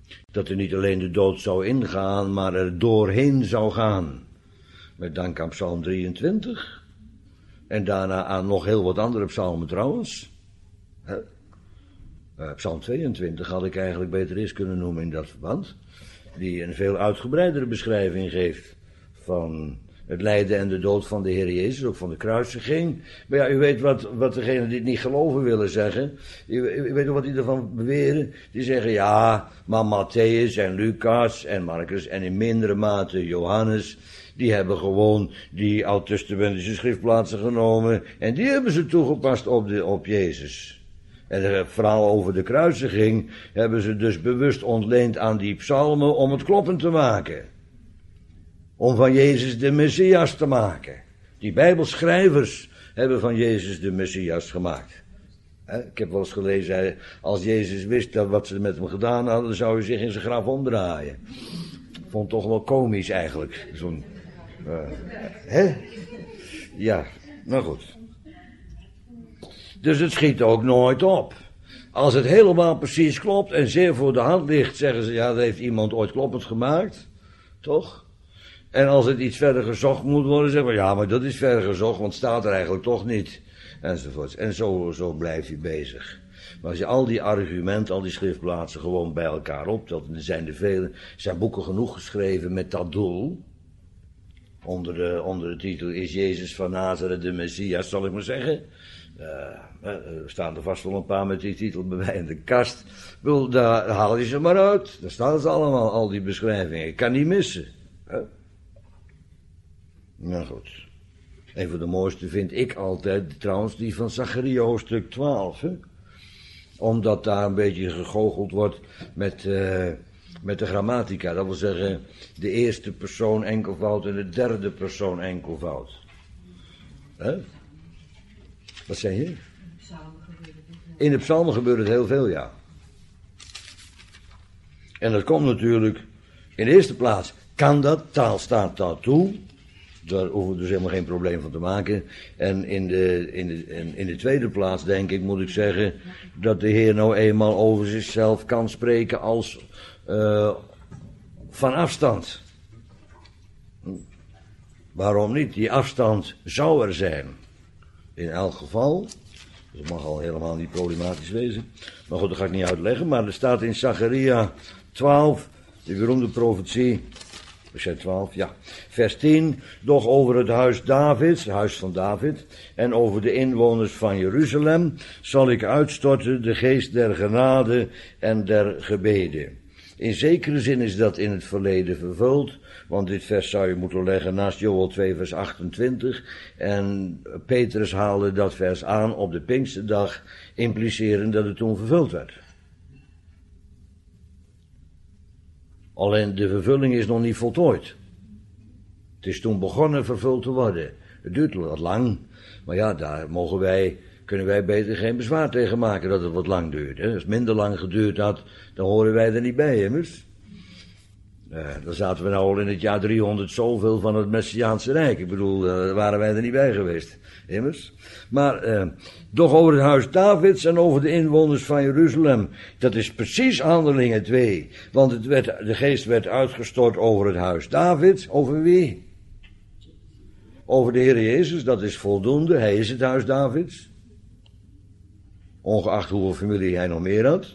Dat er niet alleen de dood zou ingaan, maar er doorheen zou gaan. Met dank aan Psalm drieëntwintig. En daarna aan nog heel wat andere psalmen trouwens. He? Uh, Psalm tweeëntwintig had ik eigenlijk beter eens kunnen noemen in dat verband. Die een veel uitgebreidere beschrijving geeft van het lijden en de dood van de Heer Jezus, ook van de kruisiging. Maar ja, u weet wat, wat degenen die het niet geloven willen zeggen. U, u weet wat die ervan beweren. Die zeggen, ja, maar Matthäus en Lucas en Marcus en in mindere mate Johannes, die hebben gewoon die oud-testamentische schriftplaatsen genomen en die hebben ze toegepast op, de, op Jezus. En het verhaal over de kruisiging hebben ze dus bewust ontleend aan die psalmen om het kloppend te maken. Om van Jezus de Messias te maken. Die Bijbelschrijvers hebben van Jezus de Messias gemaakt. He, ik heb wel eens gelezen, als Jezus wist dat wat ze met hem gedaan hadden, zou hij zich in zijn graf omdraaien. Ik vond het toch wel komisch eigenlijk. Zo'n, uh, hè? Ja, nou goed. Dus het schiet ook nooit op. Als het helemaal precies klopt en zeer voor de hand ligt, zeggen ze, ja, dat heeft iemand ooit kloppend gemaakt. Toch? En als het iets verder gezocht moet worden, zeggen we, ja, maar dat is verder gezocht, want het staat er eigenlijk toch niet. Enzovoort. En zo, zo blijft hij bezig. Maar als je al die argumenten, al die schriftplaatsen gewoon bij elkaar optelt, en er zijn er vele, er zijn boeken genoeg geschreven met dat doel. Onder de, onder de titel, is Jezus van Nazareth de Messias, zal ik maar zeggen. Uh, er staan er vast wel een paar met die titel bij mij in de kast. Ik bedoel, daar haal je ze maar uit. Daar staan ze allemaal, al die beschrijvingen. Ik kan niet missen. Huh? Nou goed. Een van de mooiste vind ik altijd trouwens die van Zacharia hoofdstuk twaalf. Hè? Omdat daar een beetje gegoocheld wordt met, uh, met de grammatica. Dat wil zeggen de eerste persoon enkelvoud en de derde persoon enkelvoud. Huh? Wat zei je? In de psalmen gebeurt het heel veel, ja. En dat komt natuurlijk, in de eerste plaats, kan dat, taal staat daartoe. Daar hoeven we dus helemaal geen probleem van te maken. En in de, in de, in, in de tweede plaats, denk ik, moet ik zeggen, dat de Heer nou eenmaal over zichzelf kan spreken als uh, van afstand. Waarom niet? Die afstand zou er zijn. In elk geval, dat mag al helemaal niet problematisch wezen, maar goed, dat ga ik niet uitleggen, maar er staat in Zacharia twaalf, de beroemde profetie, ik zei twaalf, ja, vers tien, doch over het huis Davids, het huis van David, en over de inwoners van Jeruzalem, zal ik uitstorten de geest der genade en der gebeden. In zekere zin is dat in het verleden vervuld, want dit vers zou je moeten leggen naast Joël twee vers achtentwintig. En Petrus haalde dat vers aan op de Pinksterdag, implicerend dat het toen vervuld werd. Alleen de vervulling is nog niet voltooid. Het is toen begonnen vervuld te worden. Het duurt wat lang, maar ja, daar mogen wij, kunnen wij beter geen bezwaar tegen maken dat het wat lang duurt. Hè? Als het minder lang geduurd had, dan horen wij er niet bij, immers. Uh, dan zaten we nou al in het jaar driehonderd zoveel van het Messiaanse Rijk. Ik bedoel, daar uh, waren wij er niet bij geweest, immers. Maar, uh, doch over het huis Davids en over de inwoners van Jeruzalem. Dat is precies Handelingen twee. Want het werd, de geest werd uitgestort over het huis Davids. Over wie? Over de Heer Jezus, dat is voldoende. Hij is het huis Davids. Ongeacht hoeveel familie hij nog meer had.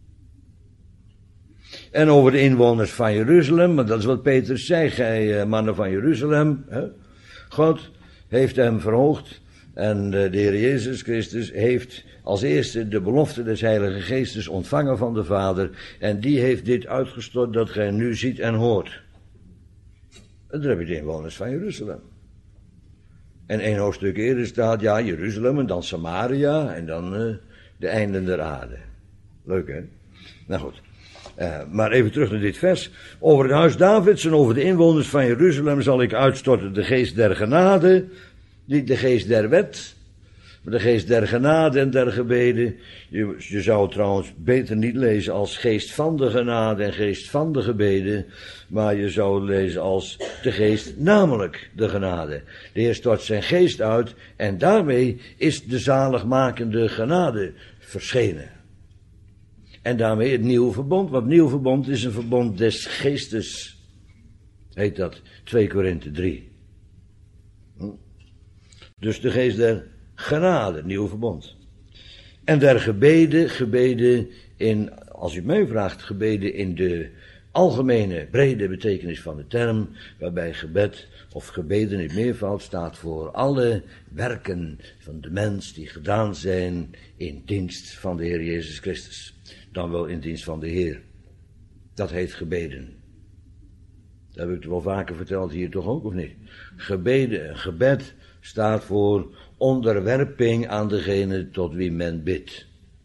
En over de inwoners van Jeruzalem, want dat is wat Petrus zei, gij mannen van Jeruzalem. Hè? God heeft hem verhoogd en de Heer Jezus Christus heeft als eerste de belofte des Heilige Geestes ontvangen van de Vader. En die heeft dit uitgestort dat gij nu ziet en hoort. En daar heb je de inwoners van Jeruzalem. En één hoofdstuk eerder staat, ja, Jeruzalem en dan Samaria en dan uh, de einden der aarde. Leuk, hè? Nou goed. Uh, maar even terug naar dit vers. Over het huis Davids en over de inwoners van Jeruzalem zal ik uitstorten de geest der genade, niet de geest der wet, maar de geest der genade en der gebeden. Je, je zou het trouwens beter niet lezen als geest van de genade en geest van de gebeden, maar je zou het lezen als de geest, namelijk de genade. De Heer stort zijn geest uit en daarmee is de zaligmakende genade verschenen. En daarmee het nieuwe verbond. Want het nieuwe verbond is een verbond des geestes. Heet dat twee Korinthe drie. Hm? Dus de geest der genade, het nieuwe verbond. En der gebeden, gebeden in, als u mij vraagt, gebeden in de algemene, brede betekenis van de term, waarbij gebed of gebeden in meervoud staat voor alle werken van de mens die gedaan zijn in dienst van de Heer Jezus Christus. Dan wel in dienst van de Heer. Dat heet gebeden. Dat heb ik het wel vaker verteld hier toch ook, of niet? Gebeden, gebed staat voor onderwerping aan degene tot wie men bidt.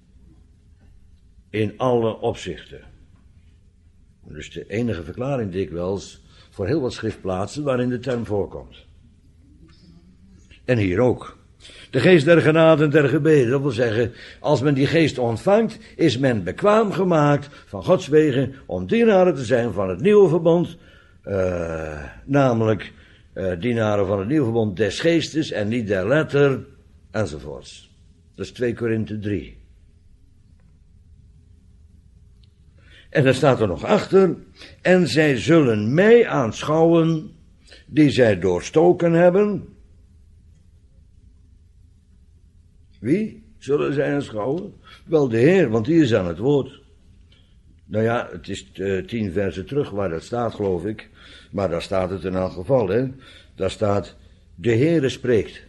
In alle opzichten. Dus de enige verklaring dikwijls voor heel wat schriftplaatsen waarin de term voorkomt. En hier ook. De geest der genade en der gebeden, dat wil zeggen, als men die geest ontvangt, is men bekwaam gemaakt van Gods wegen om dienaren te zijn van het nieuwe verbond, uh, namelijk uh, dienaren van het nieuwe verbond des geestes en niet der letter, enzovoorts. Dat is twee Korinthe drie. En daar staat er nog achter, en zij zullen mij aanschouwen, die zij doorstoken hebben. Wie zullen zij aanschouwen? Wel de Heer, want die is aan het woord. Nou ja, het is uh, tien versen terug waar dat staat, geloof ik. Maar daar staat het in elk geval, hè. Daar staat, de Heere spreekt.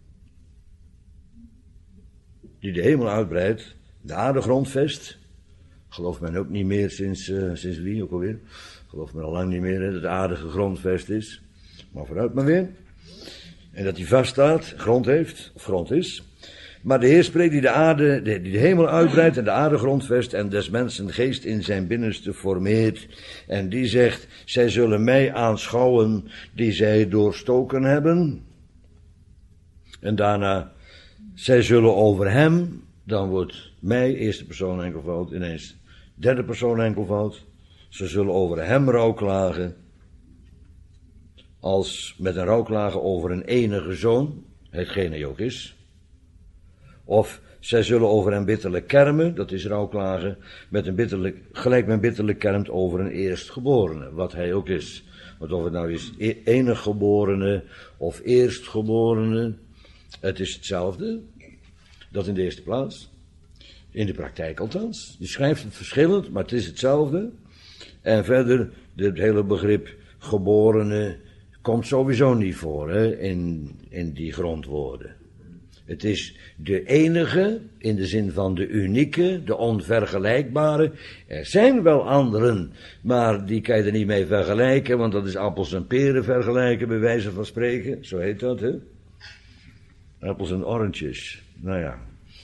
Die de hemel uitbreidt, de aarde grondvest. Gelooft men ook niet meer sinds, uh, sinds wie ook alweer. Gelooft men al lang niet meer, hè, dat de aarde gegrondvest is. Maar vooruit maar weer. En dat die vaststaat, grond heeft, of grond is. Maar de Heer spreekt die de aarde, die de hemel uitbreidt en de aarde grondvest en des mensen geest in zijn binnenste formeert. En die zegt, zij zullen mij aanschouwen die zij doorstoken hebben. En daarna, zij zullen over hem, dan wordt mij, eerste persoon enkelvoud, ineens derde persoon enkelvoud. Ze zullen over hem rouwklagen, als met een rouwklagen over een enige zoon, hetgeen hij ook is. Of zij zullen over hem bitterlijk kermen, dat is rouwklagen, met een bitterlijk, gelijk men bitterlijk kermt over een eerstgeborene, wat hij ook is. Want of het nou is eniggeborene of eerstgeborene, het is hetzelfde. Dat in de eerste plaats. In de praktijk althans. Je schrijft het verschillend, maar het is hetzelfde. En verder, het hele begrip geborene komt sowieso niet voor, hè, in, in die grondwoorden. Het is de enige, in de zin van de unieke, de onvergelijkbare. Er zijn wel anderen, maar die kan je er niet mee vergelijken, want dat is appels en peren vergelijken, bij wijze van spreken. Zo heet dat, hè? Appels en oranges. Nou ja.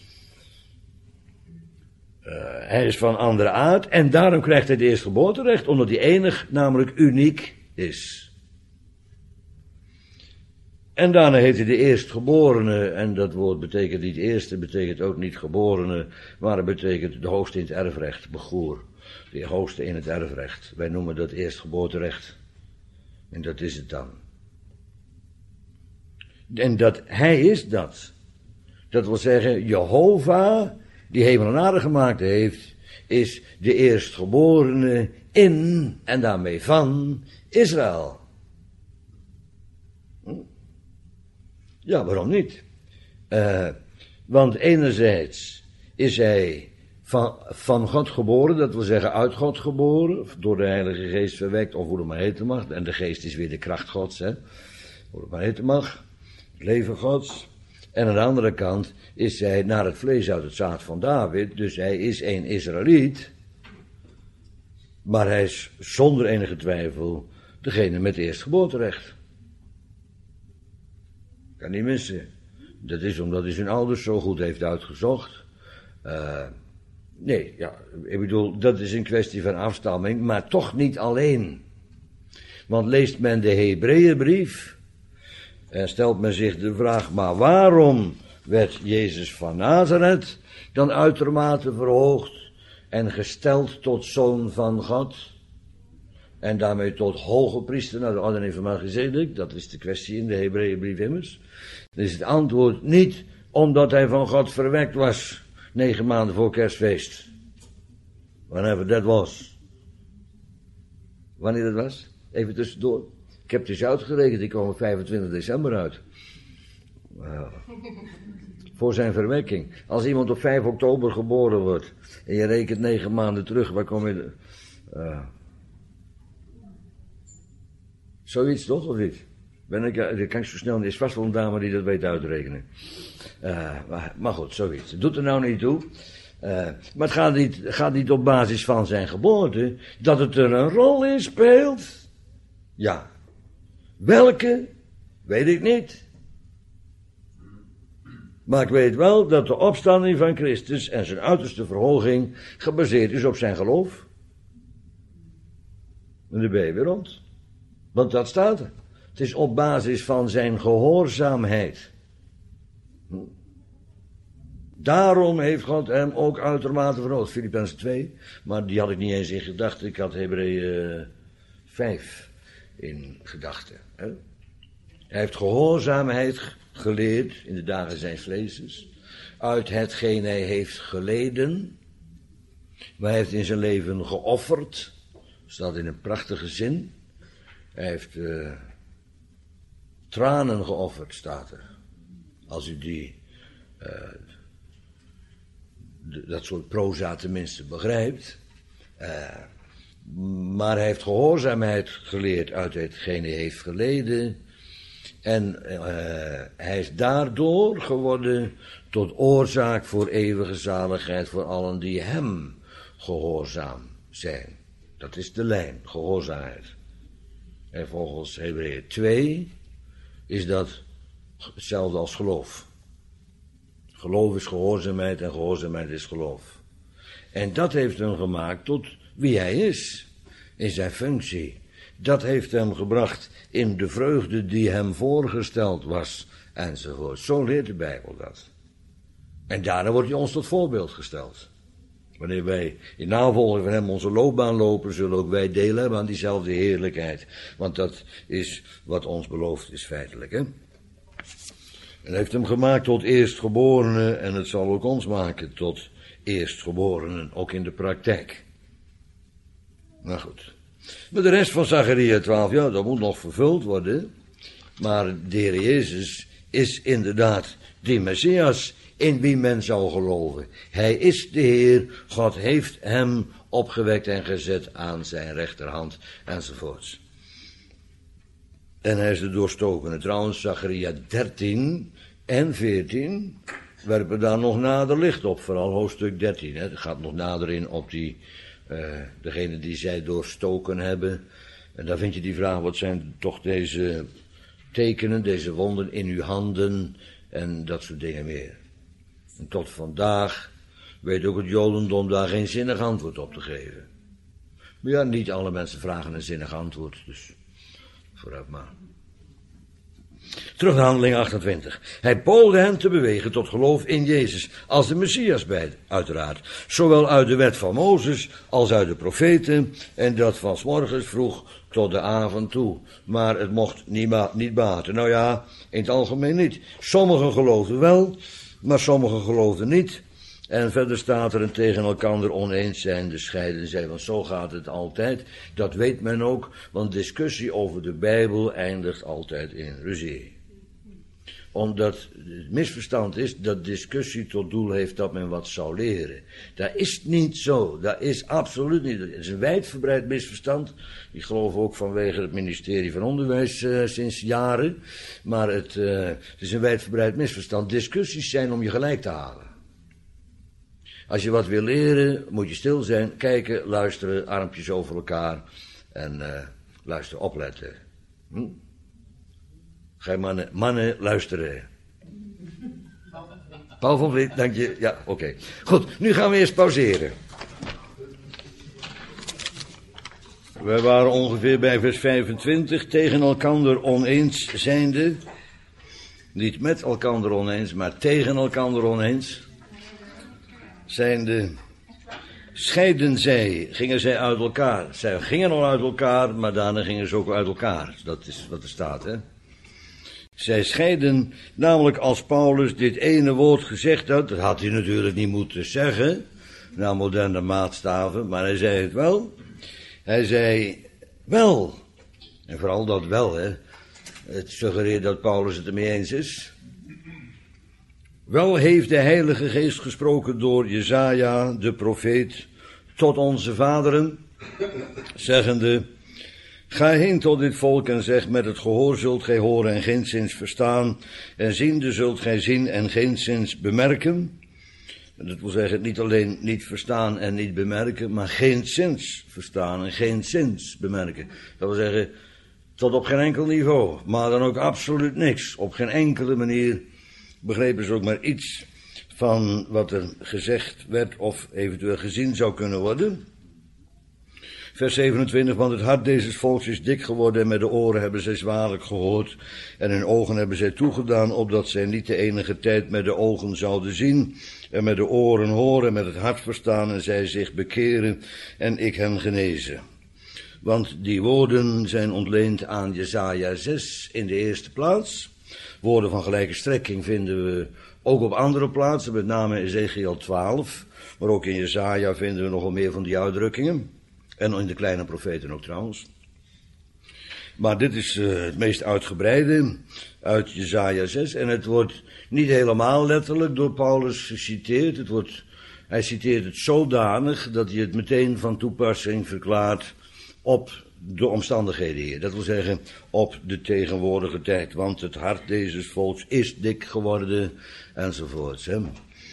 Uh, hij is van andere aard en daarom krijgt hij het eerstgeboorterecht, omdat hij enig, namelijk uniek is. En daarna heet hij de eerstgeborene, en dat woord betekent niet eerste, betekent ook niet geborene, maar het betekent de hoogste in het erfrecht, begoer. De hoogste in het erfrecht. Wij noemen dat eerstgeboorterecht. En dat is het dan. En dat hij is dat. Dat wil zeggen, Jehovah, die hemel en aarde gemaakt heeft, is de eerstgeborene in, en daarmee van, Israël. Hm? Ja, waarom niet? Uh, want enerzijds is hij van, van God geboren, dat wil zeggen uit God geboren, door de Heilige Geest verwekt, of hoe het maar heten mag. En de Geest is weer de kracht Gods, hè. Hoe het maar heten mag. Het leven Gods. En aan de andere kant is hij naar het vlees uit het zaad van David, dus hij is een Israëliet. Maar hij is zonder enige twijfel degene met eerstgeboorterecht. Kan niet missen. Dat is omdat hij zijn ouders zo goed heeft uitgezocht. Uh, nee, ja, ik bedoel, dat is een kwestie van afstamming, maar toch niet alleen. Want leest men de Hebreeënbrief, en stelt men zich de vraag, maar waarom werd Jezus van Nazareth dan uitermate verhoogd en gesteld tot zoon van God? En daarmee tot hoge priester naar de orde van Melchizedek, dat is de kwestie in de Hebreeënbrief immers. Dan is het antwoord niet omdat hij van God verwekt was, negen maanden voor kerstfeest. Whenever that was. Wanneer dat was? Even tussendoor. Ik heb het eens uitgerekend, ik kwam op vijfentwintig december uit. Wow. Voor zijn verwekking. Als iemand op vijf oktober geboren wordt en je rekent negen maanden terug, waar kom je... Uh, zoiets toch, of niet? Ben ik, dat kan ik zo snel niet. Er is vast wel een dame die dat weet uitrekenen. Uh, maar, maar goed, zoiets. Het doet er nou niet toe. Uh, maar het gaat niet, gaat niet op basis van zijn geboorte. Dat het er een rol in speelt. Ja. Welke? Weet ik niet. Maar ik weet wel dat de opstanding van Christus en zijn uiterste verhoging gebaseerd is op zijn geloof. En dan ben je weer rond. Want dat staat er. Het is op basis van zijn gehoorzaamheid. Daarom heeft God hem ook uitermate verhoogd. Filippenzen twee, maar die had ik niet eens in gedachten. Ik had Hebreeën vijf in gedachten. Hè? Hij heeft gehoorzaamheid geleerd in de dagen zijns vleesens. Uit hetgeen hij heeft geleden. Maar hij heeft in zijn leven geofferd. Staat in een prachtige zin. Hij heeft uh, tranen geofferd, staat er. Als u die, uh, de, dat soort proza tenminste begrijpt. Uh, maar hij heeft gehoorzaamheid geleerd uit hetgeen hij heeft geleden. En uh, hij is daardoor geworden tot oorzaak voor eeuwige zaligheid voor allen die hem gehoorzaam zijn. Dat is de lijn, gehoorzaamheid. En volgens Hebreeën twee is dat hetzelfde als geloof. Geloof is gehoorzaamheid en gehoorzaamheid is geloof. En dat heeft hem gemaakt tot wie hij is, in zijn functie. Dat heeft hem gebracht in de vreugde die hem voorgesteld was, enzovoort. Zo leert de Bijbel dat. En daarna wordt hij ons tot voorbeeld gesteld. Wanneer wij in navolging van hem onze loopbaan lopen, zullen ook wij deel hebben aan diezelfde heerlijkheid. Want dat is wat ons beloofd is feitelijk, hè. En heeft hem gemaakt tot eerstgeborene en het zal ook ons maken tot eerstgeborenen, ook in de praktijk. Nou goed. Maar de rest van Zacharia twaalf, ja, dat moet nog vervuld worden. Maar de Heer Jezus is inderdaad die Messias in wie men zou geloven. Hij is de Heer, God heeft hem opgewekt en gezet aan zijn rechterhand, enzovoorts. En hij is de doorstokene. Trouwens, Zacharia dertien en veertien werpen daar nog nader licht op, vooral hoofdstuk dertien. Hè. Het gaat nog nader in op die, uh, degene die zij doorstoken hebben. En daar vind je die vraag, wat zijn toch deze tekenen, deze wonden in uw handen en dat soort dingen meer. En tot vandaag weet ook het Jodendom daar geen zinnig antwoord op te geven. Maar ja, niet alle mensen vragen een zinnig antwoord, dus vooruit maar. Terug naar Handelingen achtentwintig. Hij poogde hen te bewegen tot geloof in Jezus, als de Messias bij, uiteraard. Zowel uit de wet van Mozes, als uit de profeten, en dat van 's morgens vroeg tot de avond toe. Maar het mocht niet, ma- niet baten. Nou ja, in het algemeen niet. Sommigen geloofden wel, maar sommigen geloofden niet. En verder staat er een tegen elkander oneens zijn, de scheiden zij, want zo gaat het altijd. Dat weet men ook, want discussie over de Bijbel eindigt altijd in ruzie. Omdat het misverstand is dat discussie tot doel heeft dat men wat zou leren. Dat is niet zo, dat is absoluut niet. Het is een wijdverbreid misverstand. Ik geloof ook vanwege het ministerie van Onderwijs uh, sinds jaren. Maar het, uh, het is een wijdverbreid misverstand. Discussies zijn om je gelijk te halen. Als je wat wil leren, moet je stil zijn, kijken, luisteren, armpjes over elkaar en uh, luisteren, opletten. Hm? Ga mannen, mannen luisteren. Paul van Vliet, dank je. Ja, oké. Okay. Goed, nu gaan we eerst pauzeren. We waren ongeveer bij vers vijfentwintig, tegen elkander oneens zijnde. Niet met elkander oneens, maar tegen elkander oneens. Zijnde, scheiden zij, gingen zij uit elkaar. Zij gingen al uit elkaar, maar daarna gingen ze ook uit elkaar. Dat is wat er staat, hè. Zij scheiden, namelijk als Paulus dit ene woord gezegd had, dat had hij natuurlijk niet moeten zeggen, naar moderne maatstaven, maar hij zei het wel. Hij zei wel, en vooral dat wel, hè. Het suggereert dat Paulus het ermee eens is. Wel heeft de Heilige Geest gesproken door Jesaja, de profeet, tot onze vaderen, zeggende: Ga heen tot dit volk en zeg, met het gehoor zult gij horen en geenszins verstaan, en ziende zult gij zien en geenszins bemerken. Dat wil zeggen, niet alleen niet verstaan en niet bemerken, maar geenszins verstaan en geenszins bemerken. Dat wil zeggen, tot op geen enkel niveau, maar dan ook absoluut niks. Op geen enkele manier begrepen ze ook maar iets van wat er gezegd werd of eventueel gezien zou kunnen worden. Vers zevenentwintig, want het hart deze volks is dik geworden en met de oren hebben zij zwaarlijk gehoord en hun ogen hebben zij toegedaan, opdat zij niet de enige tijd met de ogen zouden zien en met de oren horen en met het hart verstaan en zij zich bekeren en ik hen genezen. Want die woorden zijn ontleend aan Jesaja zes in de eerste plaats. Woorden van gelijke strekking vinden we ook op andere plaatsen, met name in Ezekiel twaalf, maar ook in Jesaja vinden we nogal meer van die uitdrukkingen. En in de kleine profeten ook trouwens. Maar dit is uh, het meest uitgebreide uit Jesaja zes. En het wordt niet helemaal letterlijk door Paulus geciteerd. Het wordt, hij citeert het zodanig dat hij het meteen van toepassing verklaart op de omstandigheden hier. Dat wil zeggen op de tegenwoordige tijd. Want het hart deze volks is dik geworden enzovoorts. Hè.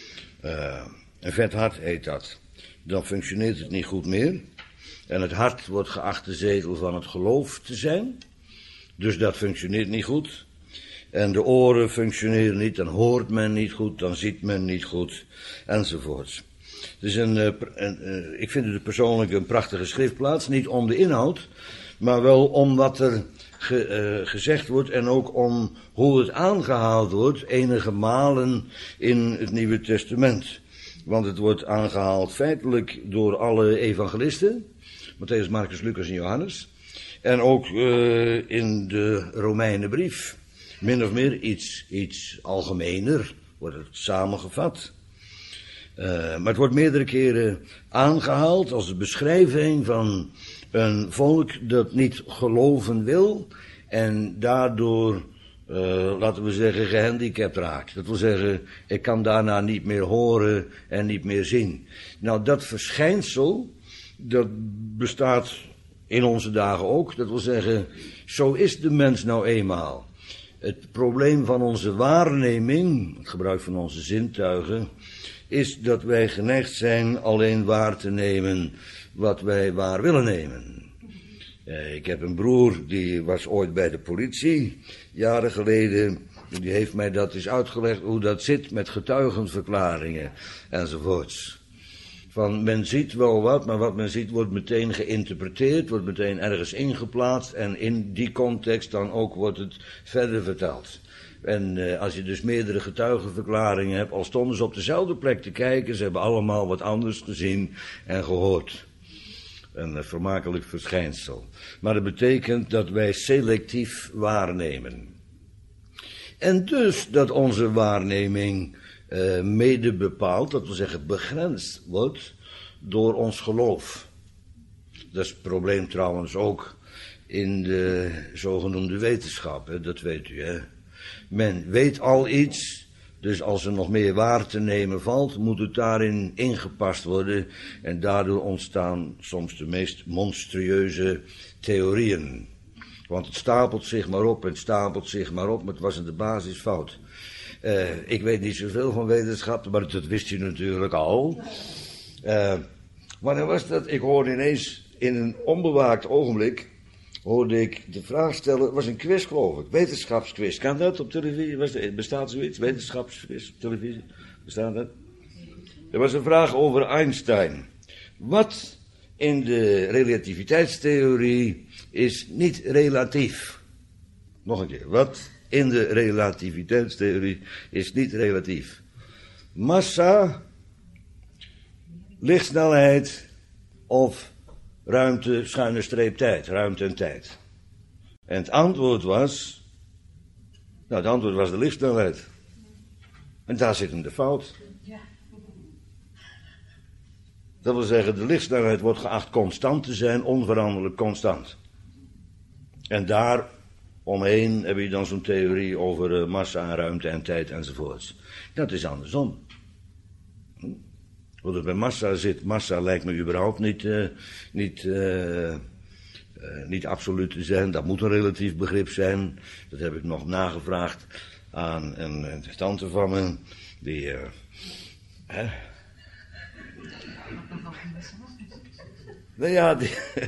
Uh, een vet hart heet dat. Dan functioneert het niet goed meer. En het hart wordt geacht de zetel van het geloof te zijn. Dus dat functioneert niet goed. En de oren functioneren niet, dan hoort men niet goed, dan ziet men niet goed, enzovoorts. Dus een, een, een, ik vind het persoonlijk een prachtige schriftplaats, niet om de inhoud, maar wel om wat er ge, uh, gezegd wordt en ook om hoe het aangehaald wordt enige malen in het Nieuwe Testament. Want het wordt aangehaald feitelijk door alle evangelisten, Matthäus, Marcus, Lucas en Johannes. En ook uh, in de Romeinenbrief. Min of meer iets, iets algemener wordt het samengevat. Uh, maar het wordt meerdere keren aangehaald als een beschrijving van een volk dat niet geloven wil. En daardoor, uh, laten we zeggen, gehandicapt raakt. Dat wil zeggen, ik kan daarna niet meer horen en niet meer zien. Nou, dat verschijnsel, dat bestaat in onze dagen ook. Dat wil zeggen, zo is de mens nou eenmaal. Het probleem van onze waarneming, het gebruik van onze zintuigen, is dat wij geneigd zijn alleen waar te nemen wat wij waar willen nemen. Eh, ik heb een broer, die was ooit bij de politie, jaren geleden. Die heeft mij dat eens uitgelegd, hoe dat zit met getuigenverklaringen enzovoorts. Van men ziet wel wat, maar wat men ziet wordt meteen geïnterpreteerd, wordt meteen ergens ingeplaatst en in die context dan ook wordt het verder verteld. En uh, als je dus meerdere getuigenverklaringen hebt, al stonden ze op dezelfde plek te kijken, ze hebben allemaal wat anders gezien en gehoord. Een uh, vermakelijk verschijnsel. Maar dat betekent dat wij selectief waarnemen. En dus dat onze waarneming Uh, mede bepaald, dat wil zeggen begrensd wordt door ons geloof. Dat is het probleem trouwens ook in de zogenoemde wetenschap, hè? Dat weet u. Hè? Men weet al iets, dus als er nog meer waar te nemen valt, moet het daarin ingepast worden en daardoor ontstaan soms de meest monstrueuze theorieën. Want het stapelt zich maar op en het stapelt zich maar op, maar het was in de basis fout. Uh, ik weet niet zoveel van wetenschap, maar dat wist u natuurlijk al. Uh, wanneer was dat? Ik hoorde ineens in een onbewaakt ogenblik, hoorde ik de vraag stellen, het was een quiz geloof ik, wetenschapsquiz. Kan dat op televisie? Was er, bestaat zoiets? Wetenschapsquiz op televisie? Bestaat dat? Er was een vraag over Einstein. Wat in de relativiteitstheorie is niet relatief? Nog een keer, wat in de relativiteitstheorie is niet relatief? Massa, lichtsnelheid of ruimte, schuine streep tijd, ruimte en tijd. En het antwoord was, nou het antwoord was de lichtsnelheid. En daar zit hem de fout. Dat wil zeggen, de lichtsnelheid wordt geacht constant te zijn, onveranderlijk constant. En daar omheen heb je dan zo'n theorie over uh, massa en ruimte en tijd enzovoorts. Dat is andersom. Wat er bij massa zit, massa lijkt me überhaupt niet, uh, niet, uh, uh, niet absoluut te zijn. Dat moet een relatief begrip zijn. Dat heb ik nog nagevraagd aan een, een tante van me, die... Uh, hè? Nou ja, die,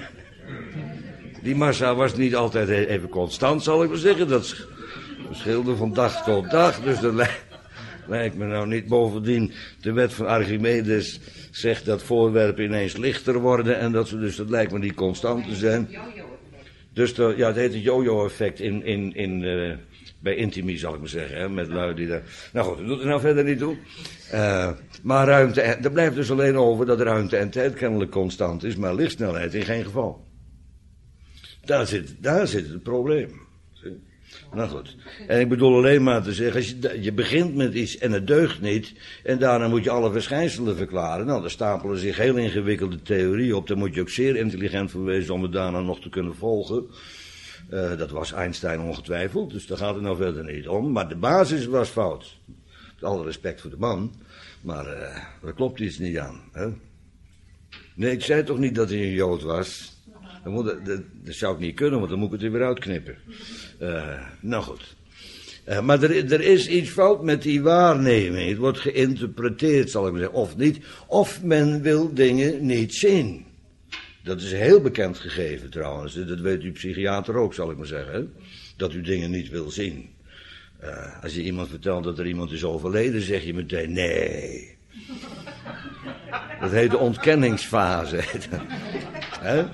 die massa was niet altijd even constant, zal ik maar zeggen. Dat verschilde van dag tot dag, dus dat lijkt, lijkt me nou niet. Bovendien, de wet van Archimedes zegt dat voorwerpen ineens lichter worden en dat ze, dus dat lijkt me niet constant te zijn. Dus de, ja, het heet het yo-yo-effect in, in, in, uh, bij Intimi, zal ik maar zeggen, hè, met lui die daar... Nou goed, dat doet er nou verder niet toe. Uh, maar ruimte, en, er blijft dus alleen over dat ruimte en tijd kennelijk constant is, maar lichtsnelheid in geen geval. Daar zit, daar zit het probleem. Nou goed, en ik bedoel alleen maar te zeggen, als je, je begint met iets en het deugt niet, en daarna moet je alle verschijnselen verklaren, nou, dan stapelen zich heel ingewikkelde theorieën op, daar moet je ook zeer intelligent voor wezen om het daarna nog te kunnen volgen. Uh, dat was Einstein ongetwijfeld, dus daar gaat het nou verder niet om, maar de basis was fout. Met alle respect voor de man, maar uh, daar klopt iets niet aan. Hè? Nee, ik zei toch niet dat hij een Jood was? Dat, moet, dat, dat zou ik niet kunnen, want dan moet ik het er weer uitknippen. Uh, nou goed. Uh, maar er, er is iets fout met die waarneming. Het wordt geïnterpreteerd, zal ik maar zeggen. Of niet. Of men wil dingen niet zien. Dat is een heel bekend gegeven trouwens. Dat weet uw psychiater ook, zal ik maar zeggen. Hè? Dat u dingen niet wil zien. Uh, als je iemand vertelt dat er iemand is overleden, zeg je meteen nee. Dat heet de ontkenningsfase. Hè?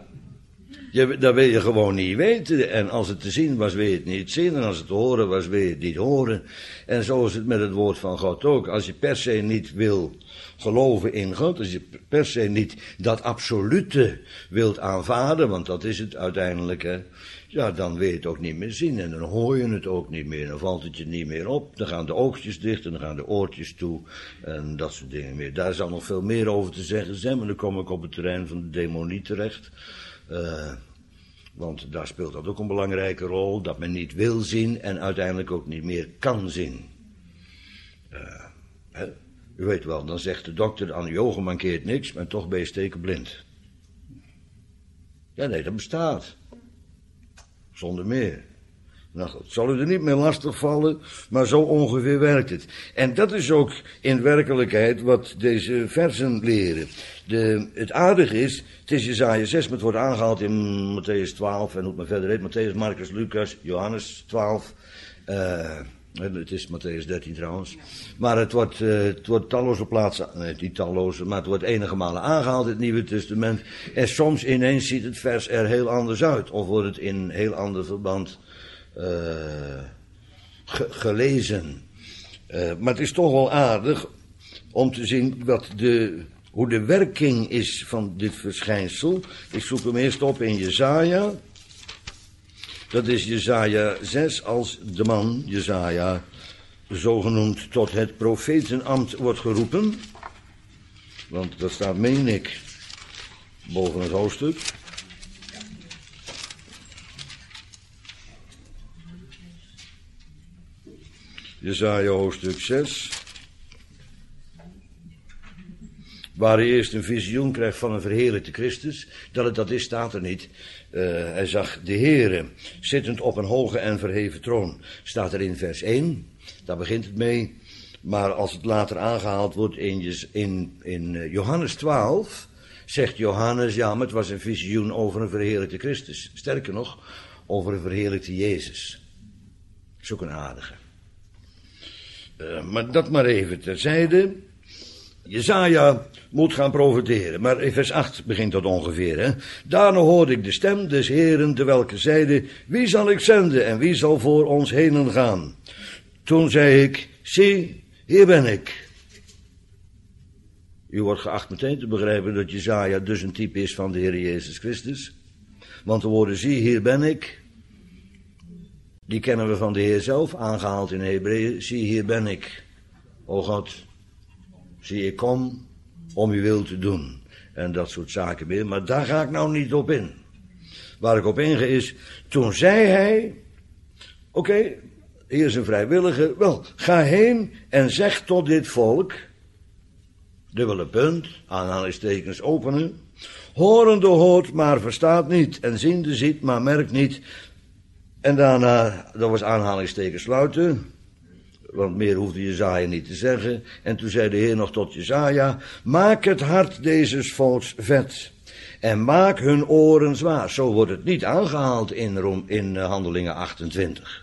Je, dat wil je gewoon niet weten. En als het te zien was, wil je het niet zien. En als het te horen was, wil je het niet horen. En zo is het met het woord van God ook. Als je per se niet wil geloven in God, als je per se niet dat absolute wilt aanvaarden, want dat is het uiteindelijk, hè, ja, dan wil je het ook niet meer zien. En dan hoor je het ook niet meer. Dan valt het je niet meer op. Dan gaan de oogjes dicht en dan gaan de oortjes toe. En dat soort dingen meer. Daar zal nog veel meer over te zeggen zijn, maar dan kom ik op het terrein van de demonie terecht. Uh, want daar speelt dat ook een belangrijke rol, dat men niet wil zien en uiteindelijk ook niet meer kan zien. Uh, hè? U weet wel, dan zegt de dokter, aan uw ogen mankeert niks, maar toch ben je stekenblind. Ja, nee, dat bestaat. Zonder meer. Nou goed, zal u er niet meer lastig vallen, maar zo ongeveer werkt het. En dat is ook in werkelijkheid wat deze versen leren. De, het aardige is, het is Jesaja zes, maar het wordt aangehaald in Matthäus twaalf, en hoe het maar verder heet, Matthäus, Marcus, Lucas, Johannes twaalf, uh, het is Matthäus dertien trouwens, maar het wordt, uh, het wordt talloze plaatsen, nee, niet talloze, maar het wordt enige malen aangehaald in het Nieuwe Testament, en soms ineens ziet het vers er heel anders uit, of wordt het in een heel ander verband uh, ge- gelezen. Uh, maar het is toch wel aardig om te zien wat de... hoe de werking is van dit verschijnsel. Ik zoek hem eerst op in Jesaja. Dat is Jesaja zes, als de man, Jesaja, zogenoemd tot het profetenambt wordt geroepen. Want dat staat, meen ik, boven het hoofdstuk. Jesaja hoofdstuk zes. Waar hij eerst een visioen krijgt van een verheerlijkte Christus. Dat het dat is, staat er niet. Uh, hij zag de Heere zittend op een hoge en verheven troon. Staat er in vers één. Daar begint het mee. Maar als het later aangehaald wordt in, in, in Johannes twaalf... zegt Johannes, ja, maar het was een visioen over een verheerlijkte Christus. Sterker nog, over een verheerlijkte Jezus. Dat is ook een aardige. Uh, maar dat maar even terzijde. Jesaja moet gaan profeteren, maar in vers acht begint dat ongeveer. Hè? Daarna hoorde ik de stem des Heeren, te welke zeide, wie zal ik zenden en wie zal voor ons henen gaan? Toen zei ik, zie, hier ben ik. U wordt geacht meteen te begrijpen dat Jesaja dus een type is van de Heer Jezus Christus. Want de woorden, zie, hier ben ik, die kennen we van de Heer zelf, aangehaald in Hebreeën. Zie, hier ben ik, o God. Zie, ik kom. om uw wil te doen. En dat soort zaken meer, maar daar ga ik nou niet op in. Waar ik op inga is, toen zei hij, oké, okay, hier is een vrijwillige, wel, ga heen en zeg tot dit volk, dubbele punt, aanhalingstekens openen, horende hoort, maar verstaat niet, en ziende ziet, maar merkt niet. En daarna, dat was aanhalingstekens sluiten, want meer hoefde Jesaja niet te zeggen. En toen zei de Heer nog tot Jesaja, maak het hart deze volks vet en maak hun oren zwaar. Zo wordt het niet aangehaald in, Rom, in Handelingen achtentwintig.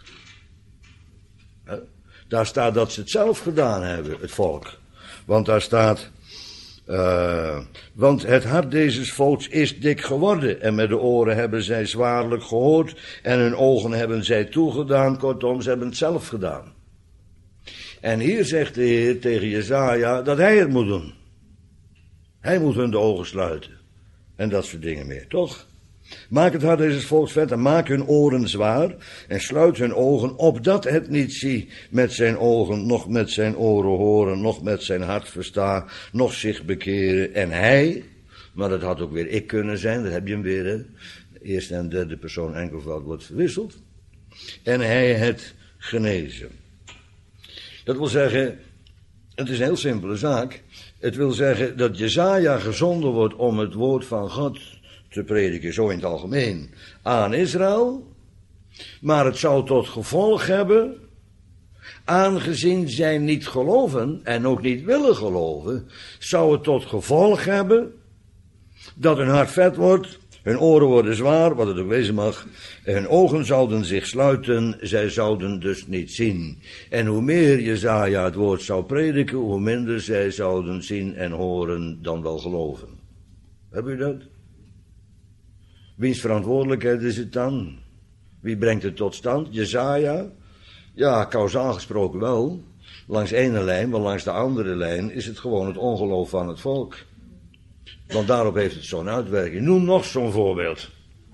Daar staat dat ze het zelf gedaan hebben, het volk. Want daar staat, uh, want het hart deze volks is dik geworden en met de oren hebben zij zwaarlijk gehoord en hun ogen hebben zij toegedaan, kortom, ze hebben het zelf gedaan. En hier zegt de Heer tegen Jesaja dat hij het moet doen. Hij moet hun de ogen sluiten. En dat soort dingen meer, toch? Maak het hart deze volks vet en maak hun oren zwaar en sluit hun ogen, opdat het niet zie met zijn ogen, nog met zijn oren horen, nog met zijn hart verstaan, nog zich bekeren. En hij, maar dat had ook weer ik kunnen zijn, dat heb je hem weer, hè? De eerste en derde persoon enkelvoud wordt verwisseld. En hij het genezen. Dat wil zeggen, het is een heel simpele zaak. Het wil zeggen dat Jesaja gezonden wordt om het woord van God te prediken, zo in het algemeen, aan Israël. Maar het zou tot gevolg hebben, aangezien zij niet geloven en ook niet willen geloven, zou het tot gevolg hebben dat hun hart vet wordt, hun oren worden zwaar, wat het ook wezen mag, en hun ogen zouden zich sluiten, zij zouden dus niet zien. En hoe meer Jesaja het woord zou prediken, hoe minder zij zouden zien en horen dan wel geloven. Heb u dat? Wiens verantwoordelijkheid is het dan? Wie brengt het tot stand? Jesaja? Ja, kausaal gesproken wel. Langs de ene lijn, maar langs de andere lijn is het gewoon het ongeloof van het volk. Want daarop heeft het zo'n uitwerking. Noem nog zo'n voorbeeld.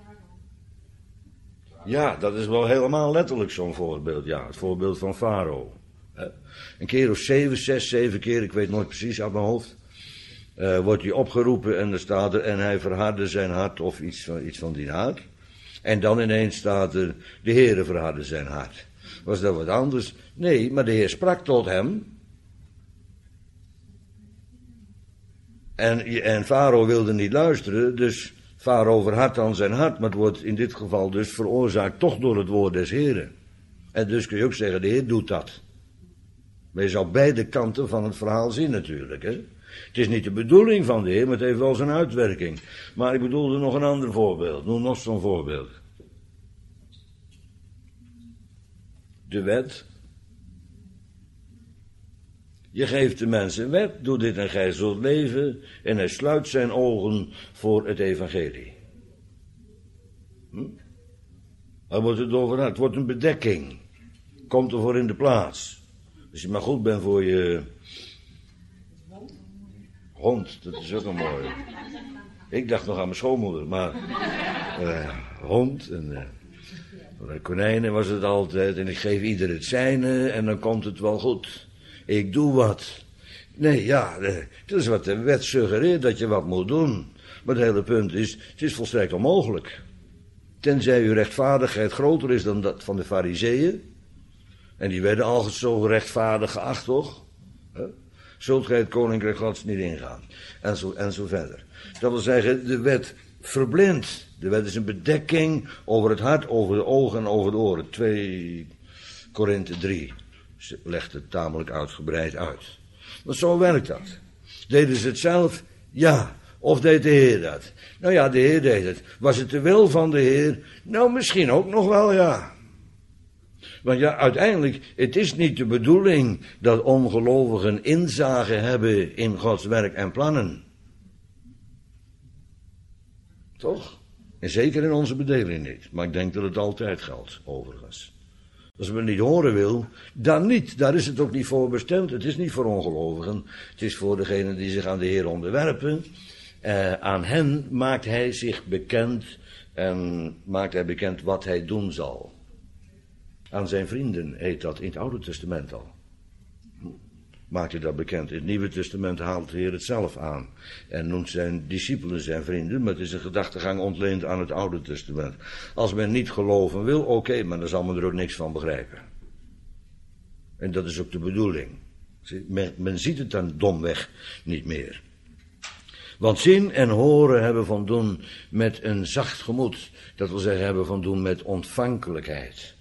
Ja, dat is wel helemaal letterlijk zo'n voorbeeld. Ja, het voorbeeld van Farao. Een keer of zeven, zes, zeven keer, ik weet nooit precies uit mijn hoofd. Uh, wordt hij opgeroepen en er staat er, en hij verhardde zijn hart of iets van, iets van die aard. En dan ineens staat er, de Heere verhardde zijn hart. Was dat wat anders? Nee, maar de Heer sprak tot hem. En, en Farao wilde niet luisteren, dus Farao verhardt dan zijn hart, maar het wordt in dit geval dus veroorzaakt toch door het woord des Heren. En dus kun je ook zeggen, de Heer doet dat. Maar je zou beide kanten van het verhaal zien natuurlijk, hè. Het is niet de bedoeling van de Heer, maar het heeft wel zijn uitwerking. Maar ik bedoelde nog een ander voorbeeld. Noem nog zo'n voorbeeld. De wet. Je geeft de mens een wet, doe dit en gij zult leven, en hij sluit zijn ogen voor het evangelie. Hm? Waar wordt het over? Het wordt een bedekking. Komt ervoor in de plaats. Als je maar goed bent voor je hond, dat is ook een mooie. Ik dacht nog aan mijn schoonmoeder, maar uh, hond en uh, voor de konijnen was het altijd, en ik geef ieder het zijne en dan komt het wel goed. Ik doe wat. Nee, ja, dat is wat de wet suggereert, dat je wat moet doen. Maar het hele punt is, het is volstrekt onmogelijk. Tenzij uw rechtvaardigheid groter is dan dat van de Farizeeën. En die werden al zo rechtvaardig geacht, toch? Huh? Zult gij het koninkrijk Gods niet ingaan. En zo, en zo verder. Dat wil zeggen, de wet verblindt. De wet is een bedekking over het hart, over de ogen en over de oren. twee Korinthe drie legt het tamelijk uitgebreid uit. Maar zo werkt dat. Deden ze het zelf? Ja. Of deed de Heer dat? Nou ja, de Heer deed het. Was het de wil van de Heer? Nou, misschien ook nog wel, ja. Want ja, uiteindelijk, het is niet de bedoeling dat ongelovigen inzage hebben in Gods werk en plannen. Toch? En zeker in onze bedeling niet. Maar ik denk dat het altijd geldt, overigens. Als men niet horen wil, dan niet. Daar is het ook niet voor bestemd. Het is niet voor ongelovigen. Het is voor degenen die zich aan de Heer onderwerpen. Uh, aan hen maakt hij zich bekend en maakt hij bekend wat hij doen zal. Aan zijn vrienden heet dat in het Oude Testament al. maakt hij dat bekend. In het Nieuwe Testament haalt de Heer het zelf aan. En noemt zijn discipelen zijn vrienden, maar het is een gedachtegang ontleend aan het Oude Testament. Als men niet geloven wil, oké, okay, maar dan zal men er ook niks van begrijpen. En dat is ook de bedoeling. Men, men ziet het dan domweg niet meer. Want zien en horen hebben van doen met een zacht gemoed. Dat wil zeggen, hebben van doen met ontvankelijkheid.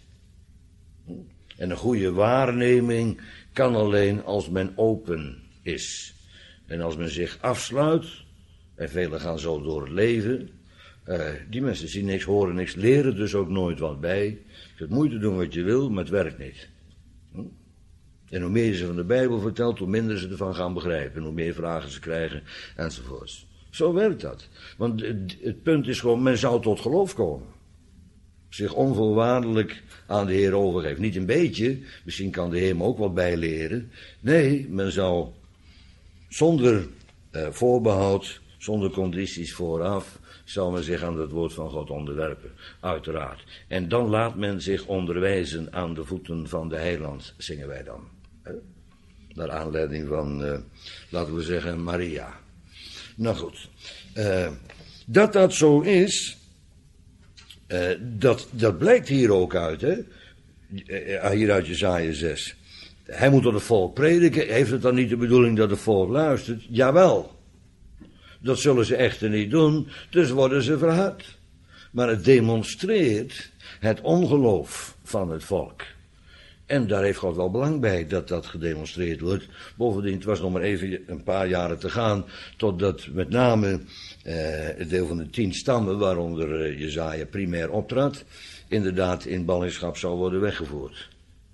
En een goede waarneming kan alleen als men open is. En als men zich afsluit, en velen gaan zo door het leven. Uh, die mensen zien niks, horen niks, leren dus ook nooit wat bij. Je kunt moeite doen wat je wil, maar het werkt niet. Hm? En hoe meer je ze van de Bijbel vertelt, hoe minder ze ervan gaan begrijpen. En hoe meer vragen ze krijgen, enzovoorts. Zo werkt dat. Want het, het punt is gewoon, men zou tot geloof komen. Zich onvoorwaardelijk aan de Heer overgeeft. Niet een beetje, misschien kan de Heer me ook wat bijleren. Nee, men zou zonder eh, voorbehoud, zonder condities vooraf, zou men zich aan het woord van God onderwerpen. Uiteraard. En dan laat men zich onderwijzen aan de voeten van de heiland, zingen wij dan. Eh? Naar aanleiding van, uh, laten we zeggen, Maria. Nou goed. Uh, dat dat zo is, uh, dat, dat blijkt hier ook uit, hè. Uh, hier uit Jesaja zes. Hij moet tot het volk prediken. Heeft het dan niet de bedoeling dat het volk luistert? Jawel. Dat zullen ze echter niet doen, dus worden ze verhard. Maar het demonstreert het ongeloof van het volk. En daar heeft God wel belang bij dat dat gedemonstreerd wordt. Bovendien, het was nog maar even een paar jaren te gaan, totdat met name eh, het deel van de tien stammen, waaronder eh, Jesaja primair optrad, inderdaad in ballingschap zou worden weggevoerd.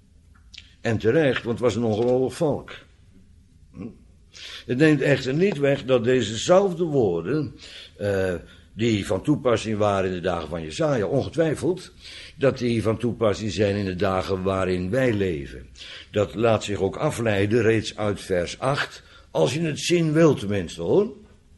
En terecht, want het was een ongelovig volk. Hm? Het neemt echter niet weg dat dezezelfde woorden, uh, die van toepassing waren in de dagen van Jesaja, ongetwijfeld, dat die van toepassing zijn in de dagen waarin wij leven. Dat laat zich ook afleiden, reeds uit vers acht, als je het zien wilt tenminste, hoor.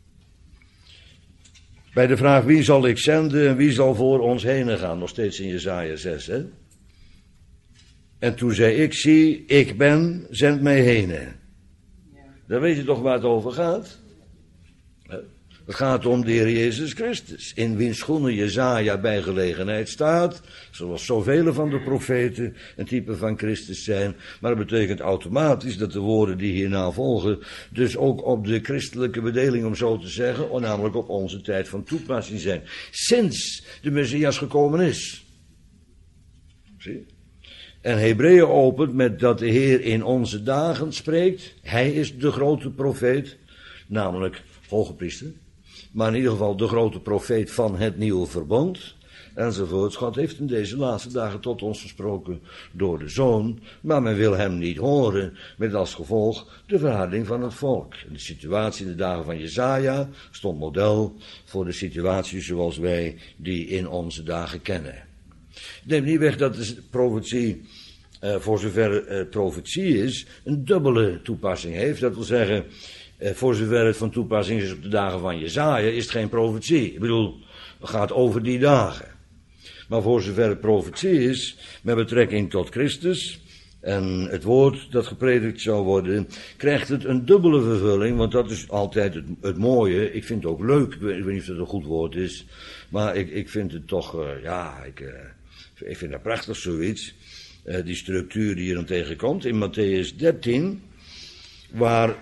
Bij de vraag wie zal ik zenden en wie zal voor ons heen gaan, nog steeds in Jesaja zes, hè. En toen zei ik, zie, ik ben, zend mij heen. Dan weet je toch waar het over gaat? Het gaat om de Heer Jezus Christus, in wiens schoenen Jesaja bij gelegenheid staat, zoals zoveel van de profeten een type van Christus zijn, maar dat betekent automatisch dat de woorden die hierna volgen, dus ook op de christelijke bedeling, om zo te zeggen, namelijk op onze tijd van toepassing zijn, sinds de Messias gekomen is. Zie je? En Hebreeën opent met dat de Heer in onze dagen spreekt. Hij is de grote profeet, namelijk hoge priester. Maar in ieder geval de grote profeet van het nieuwe verbond. Enzovoorts. God heeft in deze laatste dagen tot ons gesproken door de Zoon. Maar men wil hem niet horen. Met als gevolg de verharding van het volk. De situatie in de dagen van Jesaja stond model voor de situatie zoals wij die in onze dagen kennen. Neem niet weg dat de profetie, uh, voor zover uh, profetie is, een dubbele toepassing heeft. Dat wil zeggen, uh, voor zover het van toepassing is op de dagen van Jesaja, is het geen profetie. Ik bedoel, het gaat over die dagen. Maar voor zover het profetie is, met betrekking tot Christus en het woord dat gepredikt zou worden, krijgt het een dubbele vervulling, want dat is altijd het, het mooie. Ik vind het ook leuk, ik weet, ik weet niet of dat een goed woord is, maar ik, ik vind het toch, uh, ja, ik... Uh, Ik vind dat prachtig zoiets, uh, die structuur die je dan tegenkomt in Mattheüs dertien, waar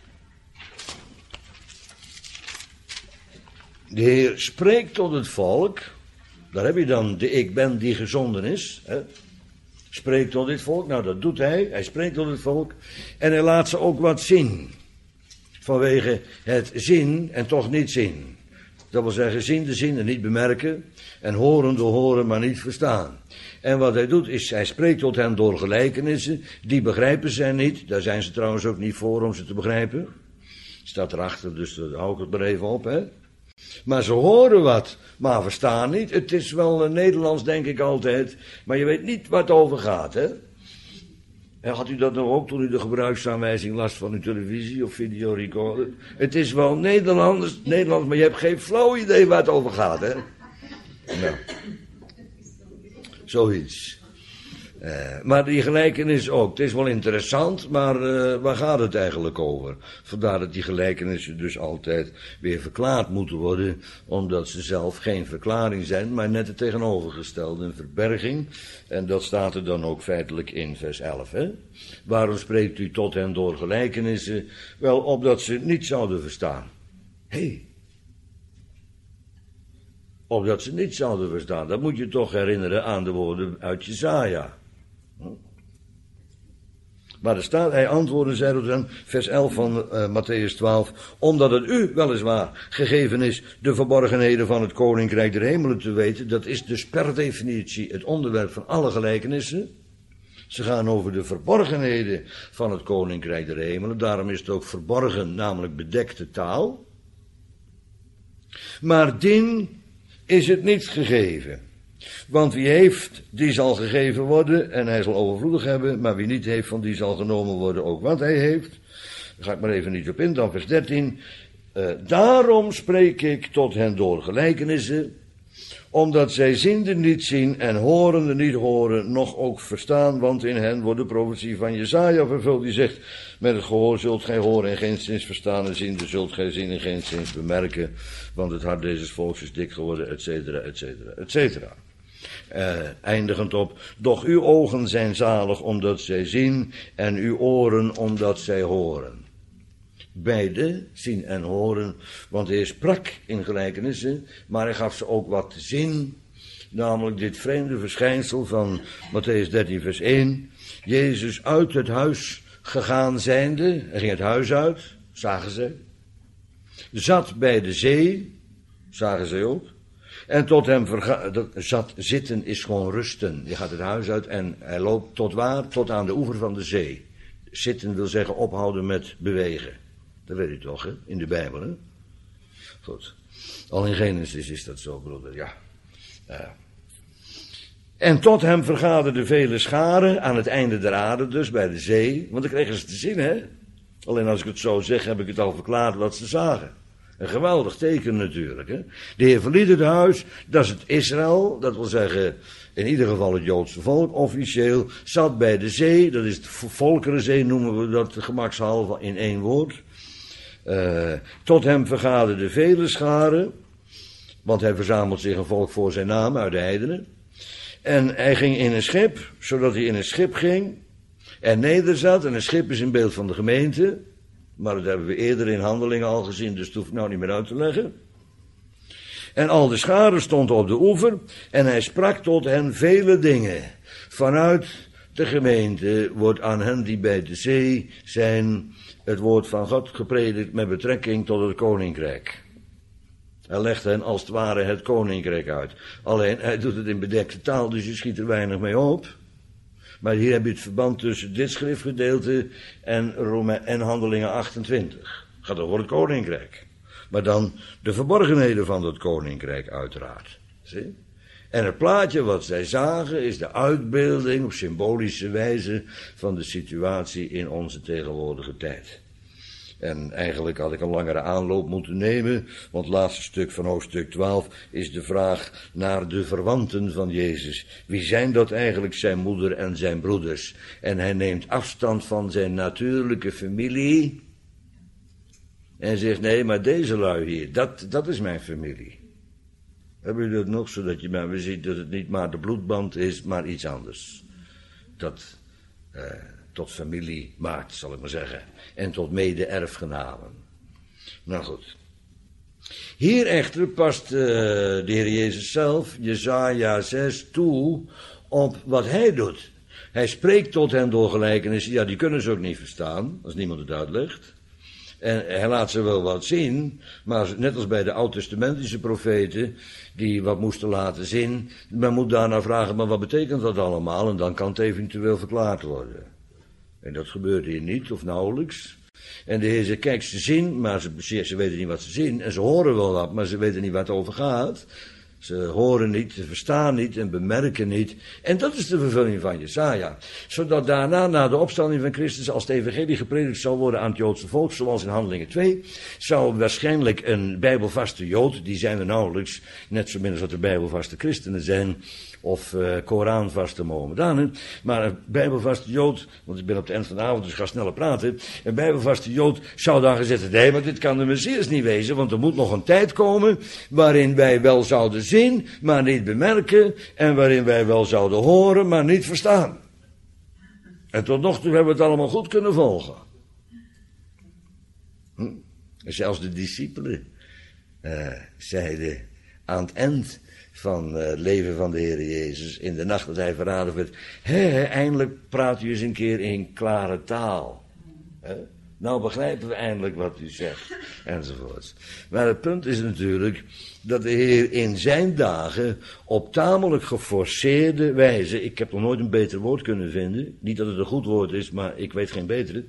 de Heer spreekt tot het volk, daar heb je dan de ik ben die gezonden is, hè? Spreekt tot dit volk, nou dat doet hij, hij spreekt tot het volk en hij laat ze ook wat zien, vanwege het zien en toch niet zien. Dat wil zeggen, zien de zin en niet bemerken. En horen de horen, maar niet verstaan. En wat hij doet, is, hij spreekt tot hen door gelijkenissen. Die begrijpen zij niet. Daar zijn ze trouwens ook niet voor om ze te begrijpen. Staat erachter, dus daar hou ik het maar even op, hè. Maar ze horen wat, maar verstaan niet. Het is wel Nederlands, denk ik altijd. Maar je weet niet waar het over gaat, hè. En had u dat nou ook toen u de gebruiksaanwijzing las van uw televisie of videorecorder? Het is wel Nederlands, Nederlands, maar je hebt geen flauw idee waar het over gaat, hè? Nou, zoiets. Uh, maar die gelijkenis ook. Het is wel interessant, maar uh, waar gaat het eigenlijk over? Vandaar dat die gelijkenissen dus altijd weer verklaard moeten worden, omdat ze zelf geen verklaring zijn, maar net het tegenovergestelde, een verberging. En dat staat er dan ook feitelijk in vers elf. Hè? Waarom spreekt u tot hen door gelijkenissen? Wel, opdat ze het niet zouden verstaan. Hé. Hey. Opdat ze niet zouden verstaan. Dat moet je toch herinneren aan de woorden uit Jesaja. Maar er staat, hij antwoordde, zei tot hen, vers elf van uh, Matthäus twaalf, omdat het u weliswaar gegeven is de verborgenheden van het koninkrijk der hemelen te weten. Dat is dus per definitie het onderwerp van alle gelijkenissen. Ze gaan over de verborgenheden van het koninkrijk der hemelen. Daarom is het ook verborgen, namelijk bedekte taal. Maar dien is het niet gegeven. Want wie heeft, die zal gegeven worden en hij zal overvloedig hebben. Maar wie niet heeft, van die zal genomen worden ook wat hij heeft. Daar ga ik maar even niet op in, dan vers dertien. Uh, daarom spreek ik tot hen door gelijkenissen, omdat zij ziende niet zien en horende niet horen, nog ook verstaan, want in hen wordt de profetie van Jesaja vervuld, die zegt, met het gehoor zult gij horen en geenszins verstaan, en ziende zult gij zien en geenszins bemerken, want het hart deze volks is dik geworden, et cetera, et cetera, et cetera. Uh, eindigend op, doch uw ogen zijn zalig omdat zij zien, en uw oren omdat zij horen. Beide, zien en horen, want hij sprak in gelijkenissen, maar hij gaf ze ook wat te zien, namelijk dit vreemde verschijnsel van Matthäus dertien vers één, Jezus uit het huis gegaan zijnde, hij ging het huis uit, zagen ze, zat bij de zee, zagen ze ook, en tot hem verga- dat zat, zitten is gewoon rusten, je gaat het huis uit en hij loopt tot waar? Tot aan de oever van de zee. Zitten wil zeggen ophouden met bewegen. Dat weet u toch, hè? In de Bijbel, hè? Goed. Al in Genesis is dat zo, broeder, ja. Uh. En tot hem vergaderden vele scharen, aan het einde der aarde dus, bij de zee. Want dan kregen ze te zien, hè? Alleen als ik het zo zeg, heb ik het al verklaard wat ze zagen. Een geweldig teken natuurlijk, hè? De Heer verliet het huis, dat is het Israël, dat wil zeggen, in ieder geval het Joodse volk, officieel, zat bij de zee, dat is de Volkerenzee, noemen we dat gemakshalve in één woord. Uh, tot hem vergaderden vele scharen, want hij verzamelt zich een volk voor zijn naam uit de heidenen. En hij ging in een schip, zodat hij in een schip ging en nederzat. En een schip is een beeld van de gemeente, maar dat hebben we eerder in Handelingen al gezien, dus dat hoef ik nou niet meer uit te leggen. En al de scharen stonden op de oever en hij sprak tot hen vele dingen. Vanuit de gemeente wordt aan hen die bij de zee zijn het woord van God gepredikt met betrekking tot het koninkrijk. Hij legt hen als het ware het koninkrijk uit. Alleen, hij doet het in bedekte taal, dus je schiet er weinig mee op. Maar hier heb je het verband tussen dit schriftgedeelte en, Rome- en Handelingen achtentwintig. Het gaat over het koninkrijk. Maar dan de verborgenheden van het koninkrijk uiteraard. Zie? En het plaatje wat zij zagen is de uitbeelding op symbolische wijze van de situatie in onze tegenwoordige tijd. En eigenlijk had ik een langere aanloop moeten nemen, want het laatste stuk van hoofdstuk twaalf is de vraag naar de verwanten van Jezus. Wie zijn dat eigenlijk, zijn moeder en zijn broeders? En hij neemt afstand van zijn natuurlijke familie en zegt, nee, maar deze lui hier, dat, dat is mijn familie. Hebben jullie dat nog, zodat je maar weer ziet dat het niet maar de bloedband is, maar iets anders. Dat uh, tot familie maakt, zal ik maar zeggen. En tot mede-erfgenamen. Nou goed. Hier echter past uh, de Heer Jezus zelf, Jesaja zes, toe op wat hij doet. Hij spreekt tot hen door gelijkenissen, ja, die kunnen ze ook niet verstaan, als niemand het uitlegt. En hij laat ze wel wat zien, maar net als bij de oud-testamentische profeten, die wat moesten laten zien, men moet daarna vragen, maar wat betekent dat allemaal? En dan kan het eventueel verklaard worden. En dat gebeurt hier niet, of nauwelijks. En de Heer zegt, kijk, ze zien, maar ze, ze weten niet wat ze zien. En ze horen wel wat, maar ze weten niet waar het over gaat. Ze horen niet, ze verstaan niet en bemerken niet. En dat is de vervulling van Jesaja. Zodat daarna, na de opstanding van Christus, als het evangelie gepredikt zou worden aan het Joodse volk, zoals in Handelingen twee, zou waarschijnlijk een bijbelvaste Jood, die zijn er nauwelijks, net zo min als dat er bijbelvaste christenen zijn, of uh, Koranvaste Mohammedanen. Maar een bijbelvaste Jood, want ik ben op het eind van de avond, dus ik ga sneller praten. Een bijbelvaste Jood zou dan gezegd hebben, nee, maar dit kan de Messias niet wezen, want er moet nog een tijd komen waarin wij wel zouden zien, maar niet bemerken, en waarin wij wel zouden horen, maar niet verstaan. En tot nog toe hebben we het allemaal goed kunnen volgen. Hm? Zelfs de discipelen uh, zeiden aan het eind van uh, het leven van de Heer Jezus, in de nacht dat hij verraden werd, hé, eindelijk praat u eens een keer in klare taal. He? Nou begrijpen we eindelijk wat u zegt, enzovoort. Maar het punt is natuurlijk dat de Heer in zijn dagen op tamelijk geforceerde wijze, ik heb nog nooit een beter woord kunnen vinden, niet dat het een goed woord is, maar ik weet geen betere,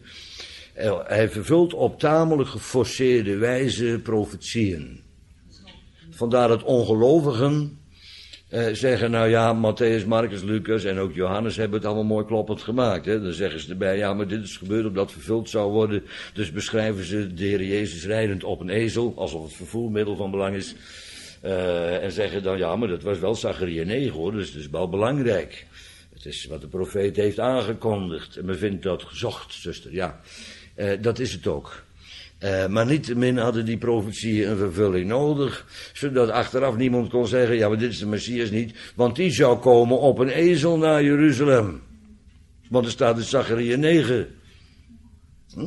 hij vervult op tamelijk geforceerde wijze profetieën. Vandaar dat ongelovigen eh, zeggen, nou ja, Matthäus, Marcus, Lucas en ook Johannes hebben het allemaal mooi kloppend gemaakt. Hè? Dan zeggen ze erbij, ja, maar dit is gebeurd omdat vervuld zou worden. Dus beschrijven ze de Heer Jezus rijdend op een ezel, alsof het vervoermiddel van belang is. Uh, en zeggen dan, ja, maar dat was wel Zacharia negen hoor, dus het is wel belangrijk. Het is wat de profeet heeft aangekondigd. En men vindt dat gezocht, zuster, ja. Uh, dat is het ook. Uh, maar niettemin hadden die profetieën een vervulling nodig, zodat achteraf niemand kon zeggen, ja, maar dit is de Messias niet, want die zou komen op een ezel naar Jeruzalem. Want er staat in Zacharia negen. Hm?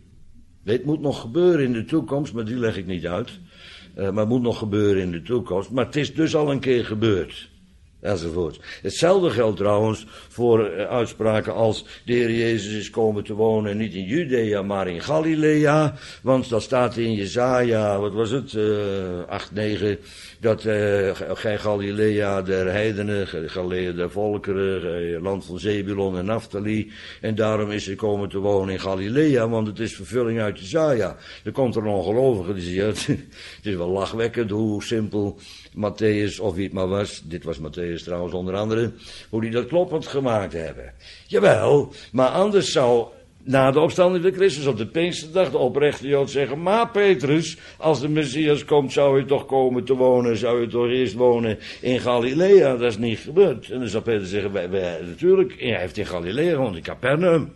Dit moet nog gebeuren in de toekomst, maar die leg ik niet uit. Uh, maar het moet nog gebeuren in de toekomst, maar het is dus al een keer gebeurd. Enzovoort. Hetzelfde geldt trouwens voor uh, uitspraken als de Heer Jezus is komen te wonen niet in Judea, maar in Galilea. Want dat staat in Jesaja, wat was het, uh, acht, negen, dat uh, gij Galilea der heidenen, Galilea der volkeren, uh, land van Zebulon en Naphtali. En daarom is hij komen te wonen in Galilea, want het is vervulling uit Jesaja. Er komt er een ongelovige die zegt, het is wel lachwekkend hoe simpel Matthäus, of wie het maar was, dit was Matthäus trouwens onder andere, hoe die dat kloppend gemaakt hebben. Jawel, maar anders zou na de opstanding van Christus op de Pinksterdag de oprechte Jood zeggen, maar Petrus, als de Messias komt, zou hij toch komen te wonen, zou hij toch eerst wonen in Galilea, dat is niet gebeurd. En dan zou Petrus zeggen, wij, wij, natuurlijk, hij heeft in Galilea gewoond, in Capernaum.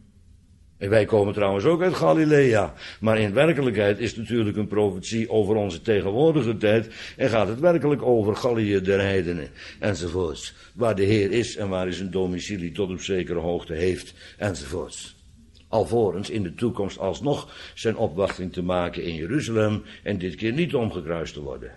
En wij komen trouwens ook uit Galilea. Maar in werkelijkheid is het natuurlijk een profetie over onze tegenwoordige tijd. En gaat het werkelijk over Galilea der heidenen. Enzovoorts. Waar de Heer is en waar hij zijn domicilie tot op zekere hoogte heeft. Enzovoorts. Alvorens in de toekomst alsnog zijn opwachting te maken in Jeruzalem. En dit keer niet omgekruist te worden.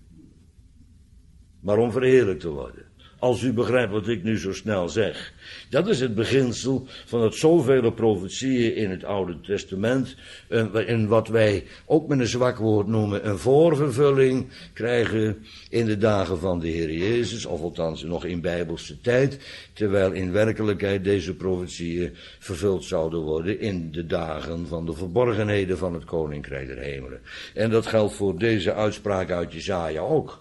Maar om verheerlijkt te worden. Als u begrijpt wat ik nu zo snel zeg. Dat is het beginsel van het zoveel profetieën in het Oude Testament. In wat wij ook met een zwak woord noemen een voorvervulling krijgen in de dagen van de Heer Jezus. Of althans nog in bijbelse tijd. Terwijl in werkelijkheid deze profetieën vervuld zouden worden in de dagen van de verborgenheden van het Koninkrijk der Hemelen. En dat geldt voor deze uitspraak uit Jesaja ook.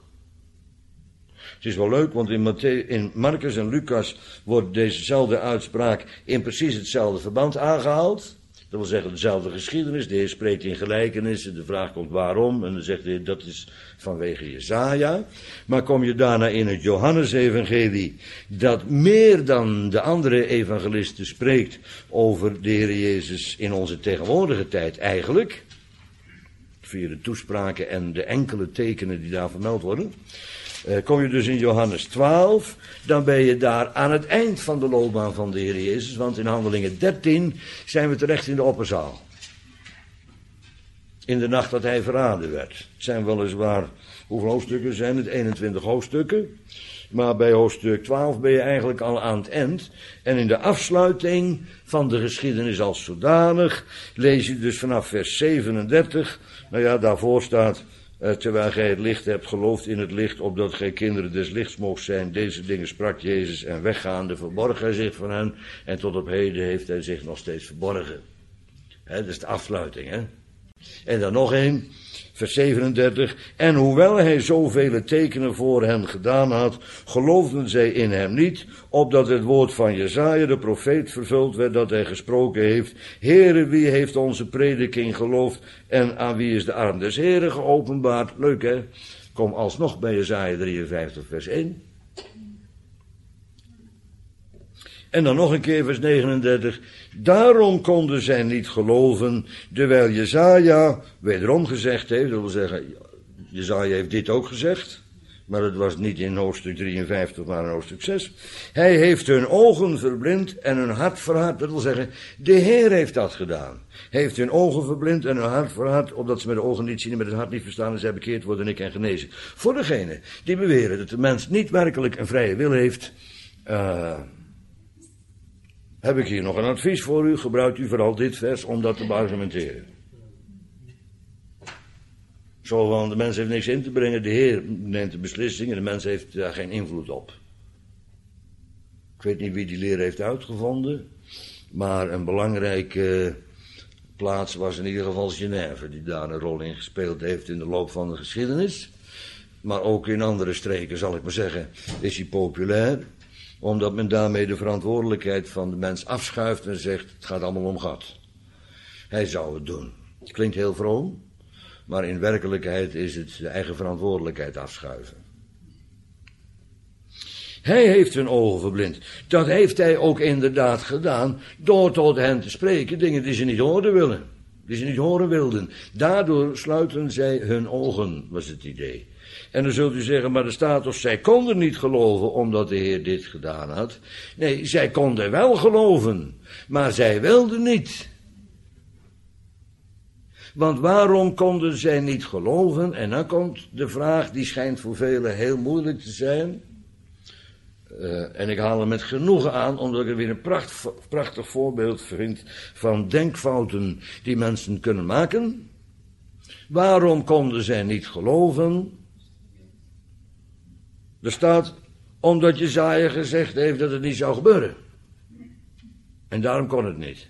Het is wel leuk, want in, Matthä- in Marcus en Lucas wordt dezezelfde uitspraak in precies hetzelfde verband aangehaald. Dat wil zeggen dezelfde geschiedenis. De Heer spreekt in gelijkenissen. De vraag komt waarom. En dan zegt de Heer dat is vanwege Jesaja. Maar kom je daarna in het Johannesevangelie, dat meer dan de andere evangelisten spreekt over de Heer Jezus in onze tegenwoordige tijd eigenlijk. Via de toespraken en de enkele tekenen die daar vermeld worden. Uh, kom je dus in Johannes twaalf, dan ben je daar aan het eind van de loopbaan van de Heer Jezus, want in Handelingen dertien zijn we terecht in de opperzaal. In de nacht dat hij verraden werd. Het zijn weliswaar, hoeveel hoofdstukken zijn het? eenentwintig hoofdstukken. Maar bij hoofdstuk twaalf ben je eigenlijk al aan het eind. En in de afsluiting van de geschiedenis als zodanig lees je dus vanaf vers zevenendertig. Nou ja, daarvoor staat, uh, terwijl gij het licht hebt, gelooft in het licht, opdat gij kinderen des lichts moogt zijn. Deze dingen sprak Jezus en weggaande verborg hij zich van hen. En tot op heden heeft hij zich nog steeds verborgen. Hè, dat is de afsluiting, hè. En dan nog één, vers zevenendertig. En hoewel hij zoveel tekenen voor hen gedaan had, geloofden zij in hem niet, opdat het woord van Jesaja, de profeet, vervuld werd, dat hij gesproken heeft. Heere, wie heeft onze prediking geloofd en aan wie is de arm des Heeren geopenbaard? Leuk, hè? Kom alsnog bij Jesaja drieënvijftig, vers één. En dan nog een keer vers negenendertig. Daarom konden zij niet geloven, terwijl Jesaja wederom gezegd heeft, dat wil zeggen, Jesaja heeft dit ook gezegd, maar het was niet in hoofdstuk drieënvijftig, maar in hoofdstuk zes. Hij heeft hun ogen verblind en hun hart verhard. Dat wil zeggen, de Heer heeft dat gedaan. Hij heeft hun ogen verblind en hun hart verhard, opdat ze met de ogen niet zien en met het hart niet verstaan en zij bekeerd worden en ik en genezen. Voor degenen die beweren dat de mens niet werkelijk een vrije wil heeft, uh, heb ik hier nog een advies voor u. Gebruikt u vooral dit vers om dat te beargumenteren. Zo van, de mens heeft niks in te brengen, de Heer neemt de beslissing en de mens heeft daar geen invloed op. Ik weet niet wie die leer heeft uitgevonden, maar een belangrijke plaats was in ieder geval Genève, die daar een rol in gespeeld heeft in de loop van de geschiedenis. Maar ook in andere streken, zal ik maar zeggen, is hij populair, omdat men daarmee de verantwoordelijkheid van de mens afschuift en zegt, het gaat allemaal om God. Hij zou het doen. Het klinkt heel vroom. Maar in werkelijkheid is het de eigen verantwoordelijkheid afschuiven. Hij heeft hun ogen verblind. Dat heeft hij ook inderdaad gedaan door tot hen te spreken dingen die ze niet horen willen. Die ze niet horen wilden. Daardoor sluiten zij hun ogen, was het idee. En dan zult u zeggen, maar er staat toch, zij konden niet geloven omdat de Heer dit gedaan had. Nee, zij konden wel geloven, maar zij wilden niet. Want waarom konden zij niet geloven? En dan komt de vraag, die schijnt voor velen heel moeilijk te zijn. Uh, en ik haal hem met genoegen aan, omdat ik er weer een pracht, prachtig voorbeeld vind van denkfouten die mensen kunnen maken. Waarom konden zij niet geloven? Er staat, omdat Jesaja gezegd heeft dat het niet zou gebeuren. En daarom kon het niet.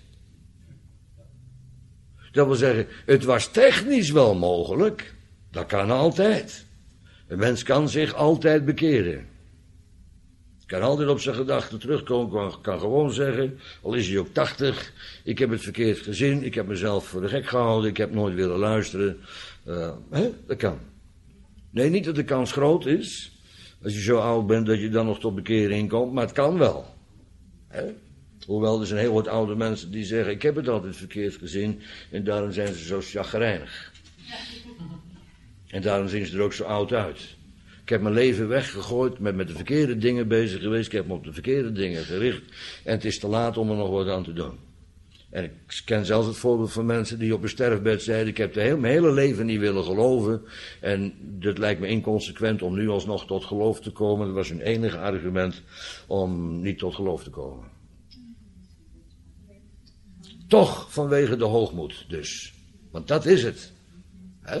Dat wil zeggen, het was technisch wel mogelijk. Dat kan altijd. Een mens kan zich altijd bekeren. Kan altijd op zijn gedachten terugkomen, kan, kan gewoon zeggen, al is hij ook tachtig, ik heb het verkeerd gezien, ik heb mezelf voor de gek gehouden, ik heb nooit willen luisteren. Uh, hè? Dat kan. Nee, niet dat de kans groot is, als je zo oud bent dat je dan nog tot bekering komt, maar het kan wel. Hè? Hoewel er zijn heel wat oude mensen die zeggen, ik heb het altijd verkeerd gezien en daarom zijn ze zo chagrijnig. En daarom zien ze er ook zo oud uit. Ik heb mijn leven weggegooid, met, met de verkeerde dingen bezig geweest, ik heb me op de verkeerde dingen gericht en het is te laat om er nog wat aan te doen. En ik ken zelfs het voorbeeld van mensen die op een sterfbed zeiden, ik heb de heel, mijn hele leven niet willen geloven en dat lijkt me inconsequent om nu alsnog tot geloof te komen. Dat was hun enige argument om niet tot geloof te komen. Toch vanwege de hoogmoed dus. Want dat is het. Hè?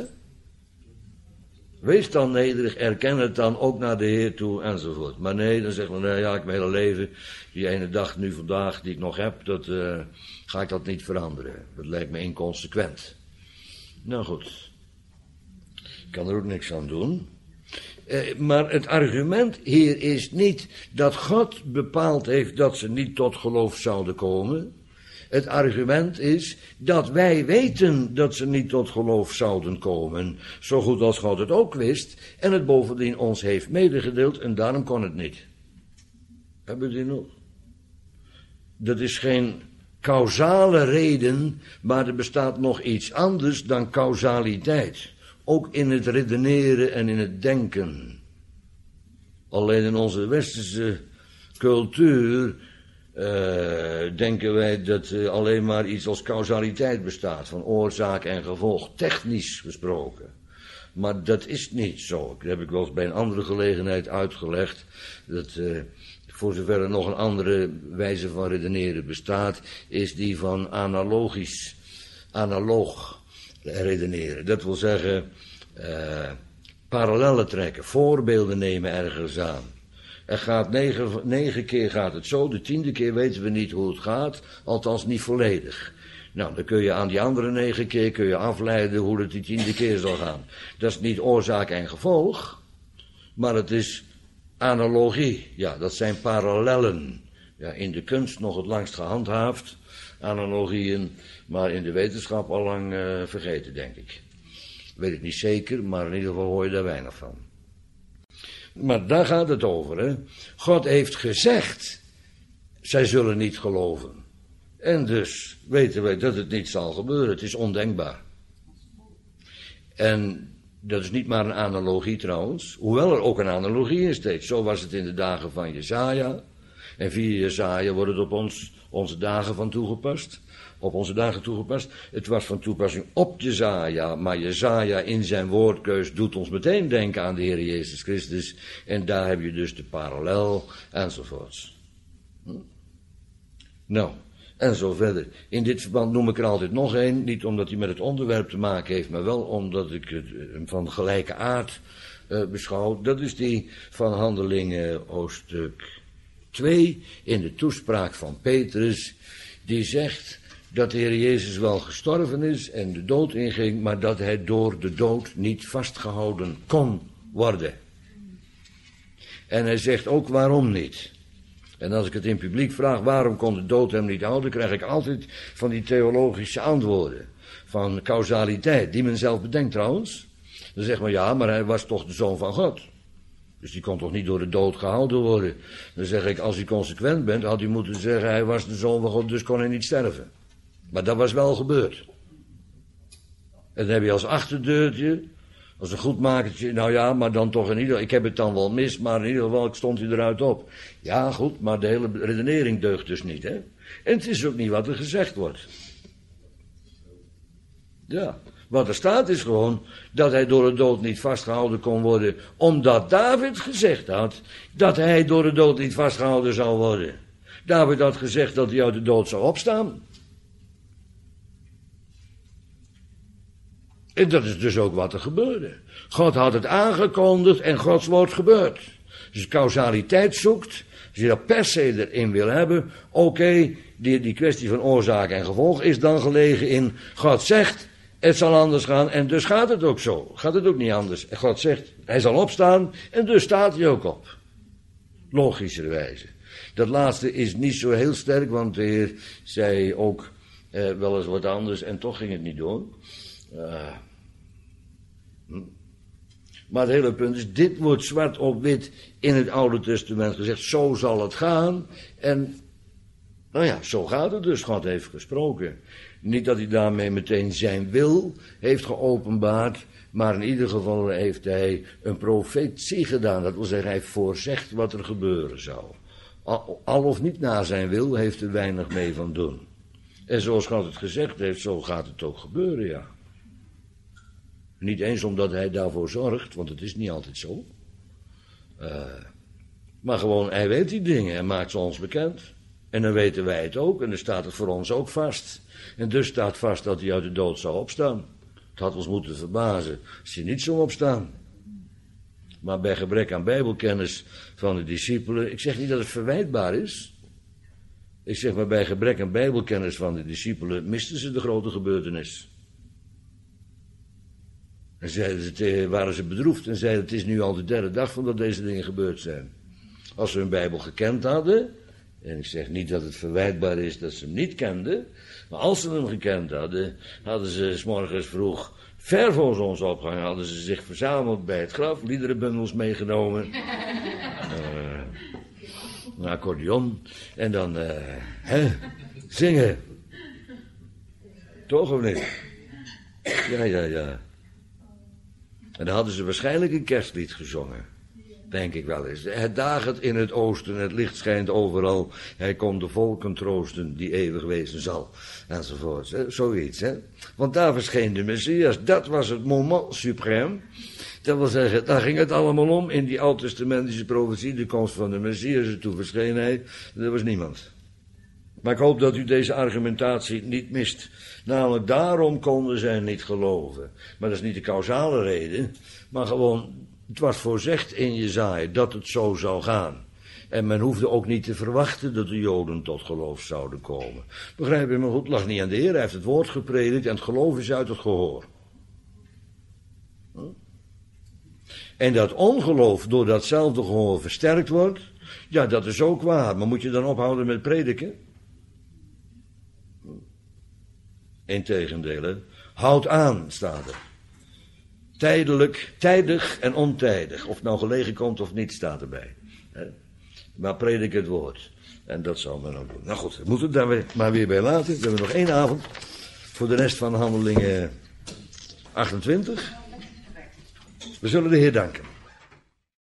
Wees dan nederig, erken het dan ook naar de Heer toe enzovoort. Maar nee, dan zegt men, nou ja, ik heb mijn hele leven, die ene dag nu vandaag die ik nog heb, dat uh, ga ik dat niet veranderen. Dat lijkt me inconsequent. Nou goed, ik kan er ook niks aan doen. Uh, maar het argument hier is niet dat God bepaald heeft dat ze niet tot geloof zouden komen. Het argument is dat wij weten dat ze niet tot geloof zouden komen, zo goed als God het ook wist, en het bovendien ons heeft medegedeeld, en daarom kon het niet. Hebben we die nog? Dat is geen causale reden, maar er bestaat nog iets anders dan causaliteit. Ook in het redeneren en in het denken. Alleen in onze westerse cultuur Uh, denken wij dat uh, alleen maar iets als causaliteit bestaat, van oorzaak en gevolg, technisch gesproken. Maar dat is niet zo. Dat heb ik wel eens bij een andere gelegenheid uitgelegd, dat uh, voor zover er nog een andere wijze van redeneren bestaat, is die van analogisch, analoog redeneren. Dat wil zeggen, uh, parallellen trekken, voorbeelden nemen ergens aan. Er gaat negen, negen keer gaat het zo, de tiende keer weten we niet hoe het gaat, althans niet volledig. Nou, dan kun je aan die andere negen keer kun je afleiden hoe het die tiende keer zal gaan. Dat is niet oorzaak en gevolg, maar het is analogie. Ja, dat zijn parallellen. Ja, in de kunst nog het langst gehandhaafd, analogieën, maar in de wetenschap al lang uh, vergeten, denk ik. Weet ik niet zeker, maar in ieder geval hoor je daar weinig van. Maar daar gaat het over, hè. God heeft gezegd, zij zullen niet geloven. En dus weten wij dat het niet zal gebeuren. Het is ondenkbaar. En dat is niet maar een analogie trouwens. Hoewel er ook een analogie in steekt. Zo was het in de dagen van Jesaja. En via Jesaja wordt het op ons, onze dagen van toegepast. Op onze dagen toegepast. Het was van toepassing op Jesaja. Maar Jesaja in zijn woordkeus doet ons meteen denken aan de Heer Jezus Christus. En daar heb je dus de parallel enzovoorts. Hm? Nou, en zo verder. In dit verband noem ik er altijd nog één. Niet omdat hij met het onderwerp te maken heeft, maar wel omdat ik het van gelijke aard uh, beschouw. Dat is die van Handelingen hoofdstuk twee in de toespraak van Petrus. Die zegt dat de Heer Jezus wel gestorven is en de dood inging, maar dat hij door de dood niet vastgehouden kon worden. En hij zegt ook waarom niet. En als ik het in publiek vraag, waarom kon de dood hem niet houden, krijg ik altijd van die theologische antwoorden. Van causaliteit, die men zelf bedenkt trouwens. Dan zegt men, ja, maar hij was toch de Zoon van God. Dus die kon toch niet door de dood gehouden worden. Dan zeg ik, als u consequent bent, had u moeten zeggen, hij was de Zoon van God, dus kon hij niet sterven. Maar dat was wel gebeurd. En dan heb je als achterdeurtje, als een goedmakertje, nou ja, maar dan toch in ieder geval, ik heb het dan wel mis, maar in ieder geval stond hij eruit op. Ja, goed, maar de hele redenering deugt dus niet, hè. En het is ook niet wat er gezegd wordt. Ja, wat er staat is gewoon dat hij door de dood niet vastgehouden kon worden, omdat David gezegd had dat hij door de dood niet vastgehouden zou worden. David had gezegd dat hij uit de dood zou opstaan. En dat is dus ook wat er gebeurde. God had het aangekondigd en Gods woord gebeurt. Dus causaliteit zoekt, als je dat per se erin wil hebben, oké, okay, die, die kwestie van oorzaak en gevolg is dan gelegen in, God zegt, het zal anders gaan en dus gaat het ook zo. Gaat het ook niet anders. En God zegt, hij zal opstaan en dus staat hij ook op. Logischerwijze. Dat laatste is niet zo heel sterk, want de Heer zei ook eh, wel eens wat anders en toch ging het niet door. Uh, hm. Maar het hele punt is, dit wordt zwart op wit in het Oude Testament gezegd, zo zal het gaan. En, nou ja, zo gaat het dus, God heeft gesproken. Niet dat hij daarmee meteen zijn wil heeft geopenbaard, maar in ieder geval heeft hij een profetie gedaan. Dat wil zeggen, hij voorzegt wat er gebeuren zou. Al, al of niet naar zijn wil, heeft er weinig mee van doen. En zoals God het gezegd heeft, zo gaat het ook gebeuren, ja. Niet eens omdat hij daarvoor zorgt, want het is niet altijd zo. Uh, maar gewoon, hij weet die dingen en maakt ze ons bekend. En dan weten wij het ook en dan staat het voor ons ook vast. En dus staat vast dat hij uit de dood zou opstaan. Het had ons moeten verbazen als hij niet zou opstaan. Maar bij gebrek aan bijbelkennis van de discipelen, ik zeg niet dat het verwijtbaar is. Ik zeg maar bij gebrek aan bijbelkennis van de discipelen misten ze de grote gebeurtenis. En zeiden ze, waren ze bedroefd en zeiden, het is nu al de derde dag van dat deze dingen gebeurd zijn. Als ze hun Bijbel gekend hadden, en ik zeg niet dat het verwijtbaar is dat ze hem niet kenden, maar als ze hem gekend hadden, hadden ze 's morgens vroeg, ver voor zonsopgang, hadden ze zich verzameld bij het graf, liederenbundels meegenomen, uh, een accordeon, en dan, uh, hè, zingen. Toch of niet? Ja, ja, ja. En dan hadden ze waarschijnlijk een kerstlied gezongen. Denk ik wel eens. Het dagert in het oosten, het licht schijnt overal. Hij komt de volken troosten, die eeuwig wezen zal. Enzovoort. Hè? Zoiets, hè. Want daar verscheen de Messias. Dat was het moment suprême. Dat wil zeggen, daar ging het allemaal om. In die oud-testamentische profetie, de komst van de Messias. En toen verscheen hij. Er was niemand. Maar ik hoop dat u deze argumentatie niet mist. Namelijk, daarom konden zij niet geloven. Maar dat is niet de causale reden. Maar gewoon, het was voorzegd in Jesaja dat het zo zou gaan. En men hoefde ook niet te verwachten dat de Joden tot geloof zouden komen. Begrijp je me goed? Het lag niet aan de Heer. Hij heeft het woord gepredikt en het geloof is uit het gehoor. Hm? En dat ongeloof door datzelfde gehoor versterkt wordt, ja, dat is ook waar. Maar moet je dan ophouden met prediken? Integendeel, hè? Houd aan, staat er. Tijdelijk, tijdig en ontijdig. Of het nou gelegen komt of niet, staat erbij. maar predik het woord. En dat zal men ook doen. Nou goed, we moeten het daar weer, maar weer bij laten. We hebben nog één avond voor de rest van Handelingen achtentwintig. We zullen de Heer danken.